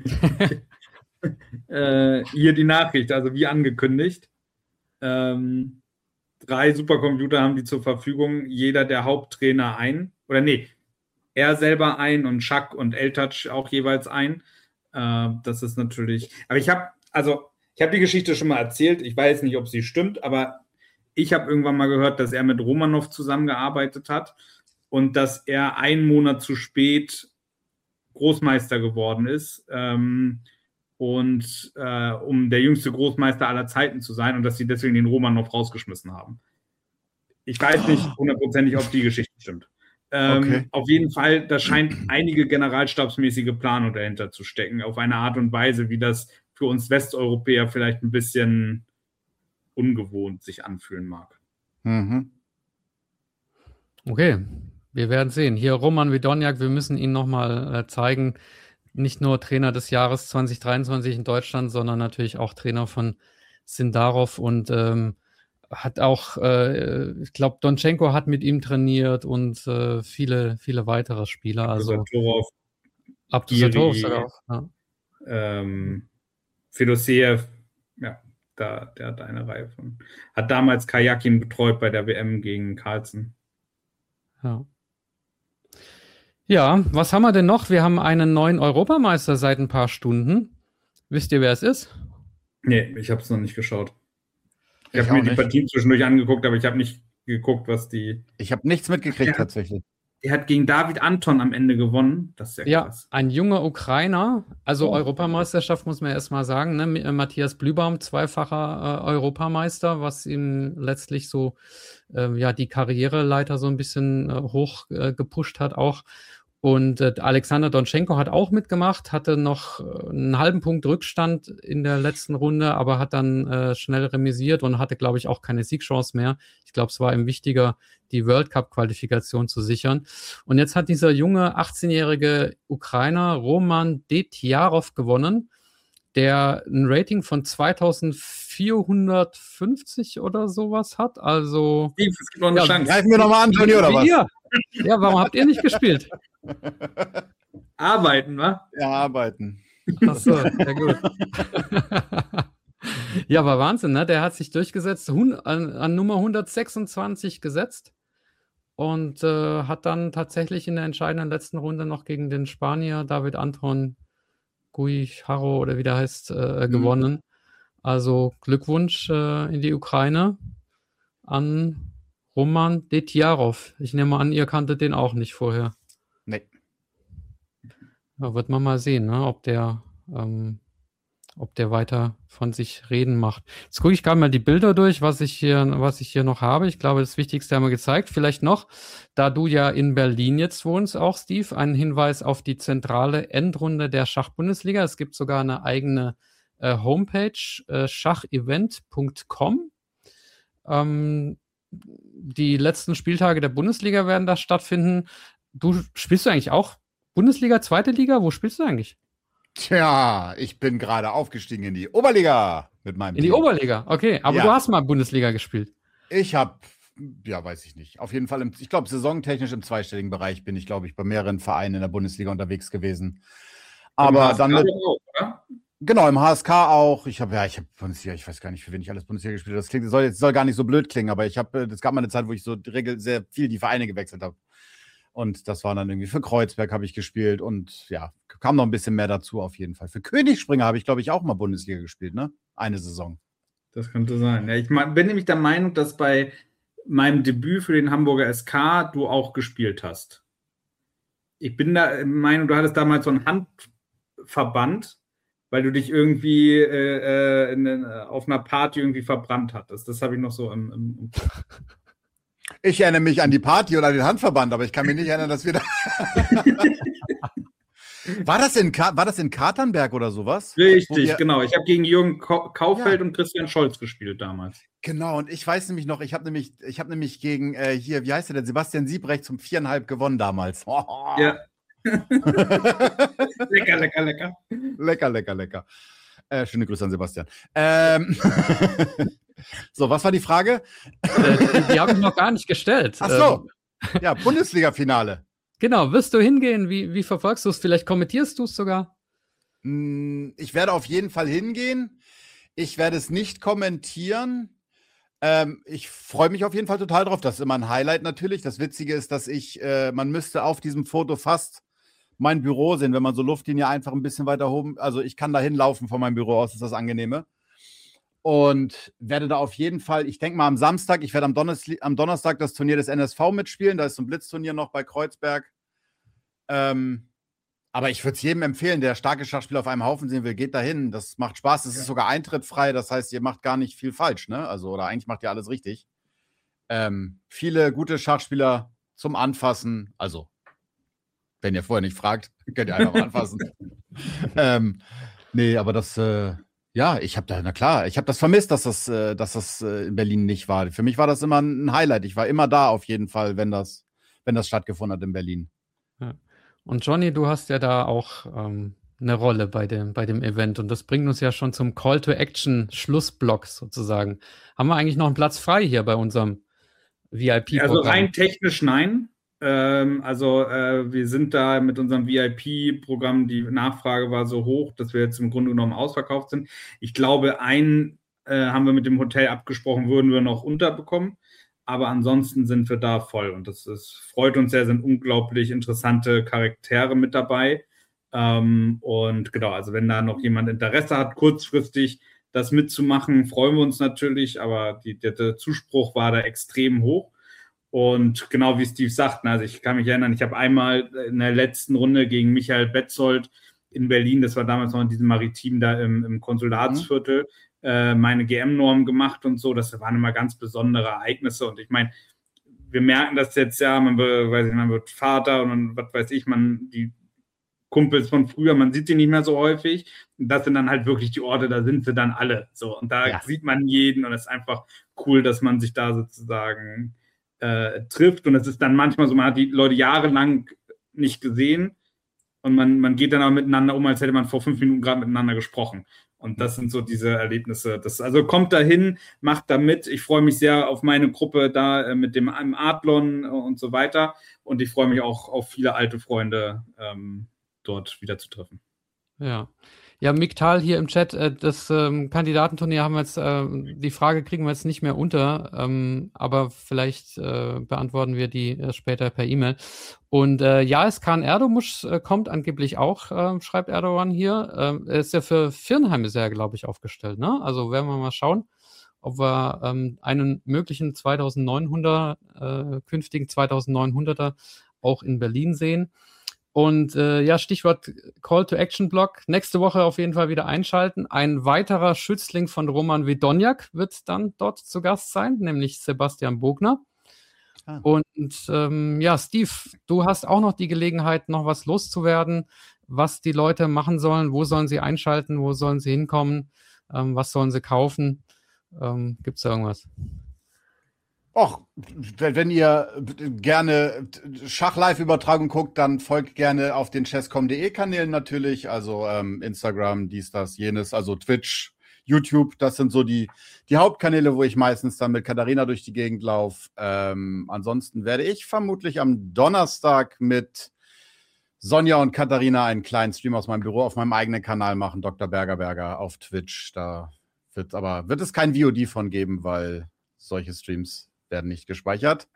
äh, hier die Nachricht, also wie angekündigt. Ähm, drei Supercomputer haben die zur Verfügung, jeder der Haupttrainer ein. Oder nee, er selber ein und Chuck und Eltouch auch jeweils ein. Äh, das ist natürlich. Aber ich habe, also, ich habe die Geschichte schon mal erzählt. Ich weiß nicht, ob sie stimmt, aber ich habe irgendwann mal gehört, dass er mit Romanov zusammengearbeitet hat und dass er einen Monat zu spät Großmeister geworden ist. Ähm, und äh, um der jüngste Großmeister aller Zeiten zu sein und dass sie deswegen den Romanov rausgeschmissen haben. Ich weiß nicht hundertprozentig, ob die Geschichte stimmt. Ähm, Okay. Auf jeden Fall, da scheint einige generalstabsmäßige Planung dahinter zu stecken, auf eine Art und Weise, wie das für uns Westeuropäer vielleicht ein bisschen ungewohnt sich anfühlen mag. Mhm. Okay, wir werden sehen. Hier Roman Widoniak, wir müssen ihn nochmal äh, zeigen. Nicht nur Trainer des Jahres zwanzig dreiundzwanzig in Deutschland, sondern natürlich auch Trainer von Sindarov und ähm, hat auch, äh, ich glaube, Donchenko hat mit ihm trainiert und äh, viele, viele weitere Spieler. Also Satorov, Abdusatorov Giri, sogar auch. Ja. ähm, Fedoseev, ja, da, der hat eine Reihe von. Hat damals Kajakin betreut bei der W M gegen Carlsen. Ja. Ja, was haben wir denn noch? Wir haben einen neuen Europameister seit ein paar Stunden. Wisst ihr, wer es ist? Nee, ich habe es noch nicht geschaut. Ich, Ich habe mir auch die nicht. Partien zwischendurch angeguckt, aber ich habe nicht geguckt, was die. Ich habe nichts mitgekriegt Ja. tatsächlich. Er hat gegen David Anton am Ende gewonnen. Das ist ja Ja, krass. ein junger Ukrainer. Also Oh. Europameisterschaft muss man erst mal sagen. Ne? M- äh, Matthias Blübaum, zweifacher äh, Europameister, was ihm letztlich so äh, ja die Karriereleiter so ein bisschen äh, hoch äh, gepusht hat auch. Und äh, Alexander Donchenko hat auch mitgemacht, hatte noch äh, einen halben Punkt Rückstand in der letzten Runde, aber hat dann äh, schnell remisiert und hatte, glaube ich, auch keine Siegchance mehr. Ich glaube, es war ihm wichtiger, die World Cup-Qualifikation zu sichern. Und jetzt hat dieser junge achtzehnjährige Ukrainer Roman Detjarov gewonnen, der ein Rating von zweitausendvierhundertfünfzig oder sowas hat. Also. Steve, es gibt noch eine Ja, Chance. Greifen wir nochmal an, Johnny, oder was? Ja. ja, warum habt ihr nicht gespielt? Arbeiten, wa? Ja, arbeiten. Achso, sehr gut. Ja, aber Wahnsinn, ne? Der hat sich durchgesetzt, hun- an, an Nummer hundertsechsundzwanzig gesetzt und äh, hat dann tatsächlich in der entscheidenden letzten Runde noch gegen den Spanier David Anton Guijarro oder wie der heißt, äh, Mhm. gewonnen. Also Glückwunsch äh, in die Ukraine an Roman Detjarov. Ich nehme an, ihr kanntet den auch nicht vorher. Nee. Ja, wird man mal sehen, ne? ob der ähm, ob der weiter von sich reden macht. Jetzt gucke ich gerade mal die Bilder durch, was ich hier, was ich hier noch habe. Ich glaube, das Wichtigste haben wir gezeigt. Vielleicht noch, da du ja in Berlin jetzt wohnst, auch Steve, ein Hinweis auf die zentrale Endrunde der Schachbundesliga. Es gibt sogar eine eigene äh, Homepage, äh, schachevent punkt com. Ähm, die letzten Spieltage der Bundesliga werden da stattfinden. Du spielst du eigentlich auch Bundesliga, zweite Liga? Wo spielst du eigentlich? Tja, ich bin gerade aufgestiegen in die Oberliga mit meinem In die Team. Oberliga, okay. Aber Ja. du hast mal Bundesliga gespielt. Ich habe, ja, weiß ich nicht. Auf jeden Fall, im, ich glaube, saisontechnisch im zweistelligen Bereich bin ich, glaube ich, bei mehreren Vereinen in der Bundesliga unterwegs gewesen. Aber dann mit, Auch, oder? genau, im H S K auch. Ich habe, ja, ich habe Bundesliga, ich weiß gar nicht, für wen ich alles Bundesliga gespielt habe. Das klingt, das soll jetzt soll gar nicht so blöd klingen, aber ich habe, es gab mal eine Zeit, wo ich so regel sehr viel die Vereine gewechselt habe. Und das war dann irgendwie für Kreuzberg habe ich gespielt und ja, kam noch ein bisschen mehr dazu auf jeden Fall. Für Königsspringer habe ich, glaube ich, auch mal Bundesliga gespielt, ne? Eine Saison. Das könnte sein. Ja, ich mein, bin nämlich der Meinung, dass bei meinem Debüt für den Hamburger S K du auch gespielt hast. Ich bin der Meinung, du hattest damals so einen Handverband, weil du dich irgendwie äh, in, auf einer Party irgendwie verbrannt hattest. Das habe ich noch so im, im, im Kopf. Ich erinnere mich an die Party oder den Handverband, aber ich kann mich nicht erinnern, dass wir da. war, das in Ka- war das in Katernberg oder sowas? Wo Richtig, wir- genau. Ich habe gegen Jürgen Kau- Kaufeld Ja. und Christian Scholz gespielt damals. Genau, und ich weiß nämlich noch, ich habe nämlich, ich habe nämlich gegen äh, hier, wie heißt der denn, Sebastian Siebrecht zum viereinhalb gewonnen damals. Ja. Lecker, lecker, lecker. Lecker, lecker, lecker. Äh, schöne Grüße an Sebastian. Ähm, so, was war die Frage? Äh, die die habe ich noch gar nicht gestellt. Ach so, ja, Bundesliga-Finale. Genau, wirst du hingehen? Wie, wie verfolgst du es? Vielleicht kommentierst du es sogar? Mm, Ich werde auf jeden Fall hingehen. Ich werde es nicht kommentieren. Ähm, ich freue mich auf jeden Fall total drauf. Das ist immer ein Highlight natürlich. Das Witzige ist, dass ich, äh, man müsste auf diesem Foto fast mein Büro sehen, wenn man so Luftlinie einfach ein bisschen weiter oben, also ich kann da hinlaufen von meinem Büro aus, ist das Angenehme. Und werde da auf jeden Fall, ich denke mal am Samstag, ich werde am, Donnes- am Donnerstag das Turnier des N S V mitspielen. Da ist so ein Blitzturnier noch bei Kreuzberg. Ähm, aber ich würde es jedem empfehlen, der starke Schachspieler auf einem Haufen sehen will, geht da hin. Das macht Spaß. Es Ja. ist sogar eintrittfrei. Das heißt, ihr macht gar nicht viel falsch, ne? Also, oder eigentlich macht ihr alles richtig. Ähm, viele gute Schachspieler zum Anfassen. Also, wenn ihr vorher nicht fragt, könnt ihr einfach mal anfassen. ähm, nee, aber das, äh, ja, ich habe da, na klar, ich habe das vermisst, dass das, äh, dass das äh, in Berlin nicht war. Für mich war das immer ein Highlight. Ich war immer da auf jeden Fall, wenn das, wenn das stattgefunden hat in Berlin. Und Johnny, du hast ja da auch ähm, eine Rolle bei dem, bei dem Event und das bringt uns ja schon zum Call to Action Schlussblock sozusagen. Haben wir eigentlich noch einen Platz frei hier bei unserem V I P-Programm? Also rein technisch nein. Ähm, also äh, wir sind da mit unserem V I P-Programm, die Nachfrage war so hoch, dass wir jetzt im Grunde genommen ausverkauft sind. Ich glaube, einen äh, haben wir mit dem Hotel abgesprochen, würden wir noch unterbekommen. Aber ansonsten sind wir da voll und das ist, freut uns sehr, sind unglaublich interessante Charaktere mit dabei. Ähm, und genau, also wenn da noch jemand Interesse hat, kurzfristig das mitzumachen, freuen wir uns natürlich, aber die, der, der Zuspruch war da extrem hoch. Und genau wie Steve sagt, also ich kann mich erinnern, ich habe einmal in der letzten Runde gegen Michael Betzold in Berlin, das war damals noch in diesem Maritim da im, im Konsulatsviertel, mhm. meine G M-Norm gemacht und so. Das waren immer ganz besondere Ereignisse. Und ich meine, wir merken das jetzt ja, man wird, weiß ich, man wird Vater und dann, was weiß ich, man, die Kumpels von früher, man sieht sie nicht mehr so häufig. Und das sind dann halt wirklich die Orte, da sind sie dann alle. So, und da Ja. sieht man jeden und es ist einfach cool, dass man sich da sozusagen äh, trifft. Und es ist dann manchmal so, man hat die Leute jahrelang nicht gesehen und man, man geht dann auch miteinander um, als hätte man vor fünf Minuten gerade miteinander gesprochen. Und das sind so diese Erlebnisse. Das, also kommt da hin, macht da mit. Ich freue mich sehr auf meine Gruppe da äh, mit dem Adlon und so weiter. Und ich freue mich auch auf viele alte Freunde ähm, dort wieder zu treffen. Ja. Ja, Miktal hier im Chat, äh, das ähm, Kandidatenturnier haben wir jetzt, äh, die Frage kriegen wir jetzt nicht mehr unter, ähm, aber vielleicht äh, beantworten wir die äh, später per E-Mail. Und äh, Yaiskan Erdomusch äh, kommt angeblich auch, äh, schreibt Erdogan hier. Ähm, er ist ja für Firnheim ist er, glaube ich, aufgestellt, ne? Also werden wir mal schauen, ob wir ähm, einen möglichen zweitausendneunhundert, äh, künftigen zweitausendneunhunderter auch in Berlin sehen. Und äh, ja, Stichwort Call-to-Action-Blog. Nächste Woche auf jeden Fall wieder einschalten. Ein weiterer Schützling von Roman Wedoniak wird dann dort zu Gast sein, nämlich Sebastian Bogner. Ah. Und ähm, ja, Steve, du hast auch noch die Gelegenheit, noch was loszuwerden, was die Leute machen sollen, wo sollen sie einschalten, wo sollen sie hinkommen, ähm, was sollen sie kaufen. Ähm, Gibt es da irgendwas? Och, wenn ihr gerne Schach-Live-Übertragung guckt, dann folgt gerne auf den chesscom punkt de Kanälen natürlich, also ähm, Instagram, dies, das, jenes, also Twitch, YouTube, das sind so die, die Hauptkanäle, wo ich meistens dann mit Katharina durch die Gegend laufe. Ähm, ansonsten werde ich vermutlich am Donnerstag mit Sonja und Katharina einen kleinen Stream aus meinem Büro auf meinem eigenen Kanal machen, Doktor Berger Berger auf Twitch. Da wird aber wird es kein V O D von geben, weil solche Streams werden nicht gespeichert.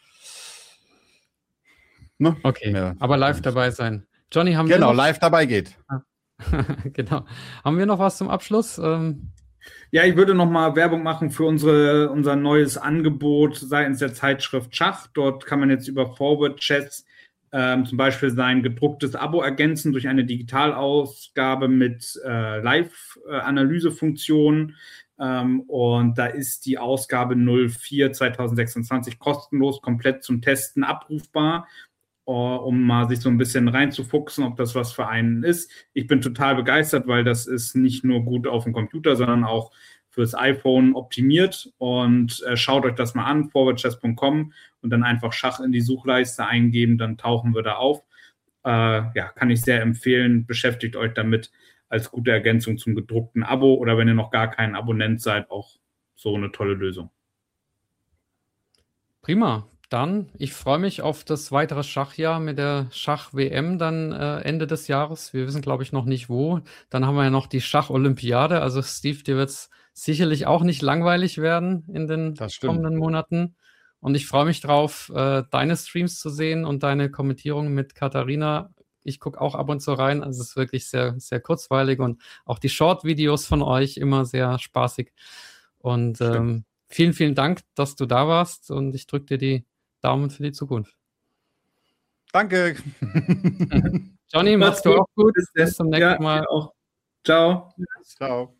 Ne? Okay, ja, aber live dabei sein. Johnny, haben genau, wir noch... live dabei geht. Genau. Haben wir noch was zum Abschluss? Ähm... Ja, ich würde noch mal Werbung machen für unsere, unser neues Angebot seitens der Zeitschrift Schach. Dort kann man jetzt über Forward Chess ähm, zum Beispiel sein gedrucktes Abo ergänzen durch eine Digitalausgabe mit äh, Live-Analysefunktionen. Ähm, und da ist die Ausgabe null vier zweitausendsechsundzwanzig kostenlos, komplett zum Testen abrufbar, uh, um mal sich so ein bisschen reinzufuchsen, ob das was für einen ist. Ich bin total begeistert, weil das ist nicht nur gut auf dem Computer, sondern auch fürs iPhone optimiert. Und äh, schaut euch das mal an, forward chess punkt com, und dann einfach Schach in die Suchleiste eingeben, dann tauchen wir da auf. Äh, ja, kann ich sehr empfehlen. Beschäftigt euch damit als gute Ergänzung zum gedruckten Abo, oder wenn ihr noch gar kein Abonnent seid, auch so eine tolle Lösung. Prima. Dann, ich freue mich auf das weitere Schachjahr mit der Schach-W M dann äh, Ende des Jahres. Wir wissen, glaube ich, noch nicht wo. Dann haben wir ja noch die Schach-Olympiade. Also Steve, dir wird es sicherlich auch nicht langweilig werden in den kommenden Monaten. Und ich freue mich drauf, äh, deine Streams zu sehen und deine Kommentierungen mit Katharina. Ich gucke auch ab und zu rein. Also es ist wirklich sehr, sehr kurzweilig und auch die Short-Videos von euch immer sehr spaßig. Und ähm, vielen, vielen Dank, dass du da warst, und ich drücke dir die Daumen für die Zukunft. Danke. Johnny, mach's du auch gut. Bis, Bis zum nächsten ja, Mal. Auch. Ciao. Ciao.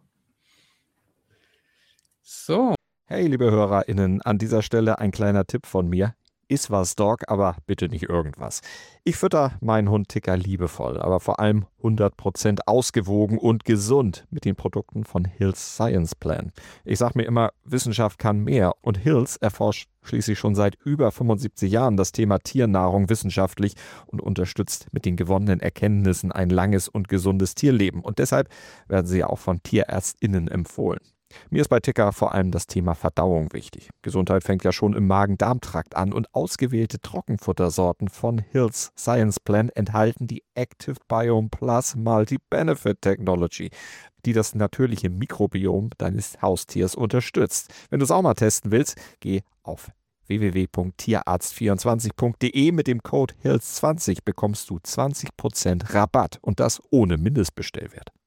So. Hey, liebe HörerInnen, an dieser Stelle ein kleiner Tipp von mir. Ist was, Dog, aber bitte nicht irgendwas. Ich fütter meinen Hund Ticker liebevoll, aber vor allem hundert Prozent ausgewogen und gesund mit den Produkten von Hills Science Plan. Ich sag mir immer, Wissenschaft kann mehr, und Hills erforscht schließlich schon seit über fünfundsiebzig Jahren das Thema Tiernahrung wissenschaftlich und unterstützt mit den gewonnenen Erkenntnissen ein langes und gesundes Tierleben. Und deshalb werden sie auch von TierärztInnen empfohlen. Mir ist bei Ticker vor allem das Thema Verdauung wichtig. Gesundheit fängt ja schon im Magen-Darm-Trakt an, und ausgewählte Trockenfuttersorten von Hills Science Plan enthalten die Active Biome Plus Multi-Benefit Technology, die das natürliche Mikrobiom deines Haustiers unterstützt. Wenn du es auch mal testen willst, geh auf w w w punkt tierarzt vierundzwanzig punkt de. Mit dem Code Hills zwanzig bekommst du zwanzig Prozent Rabatt, und das ohne Mindestbestellwert.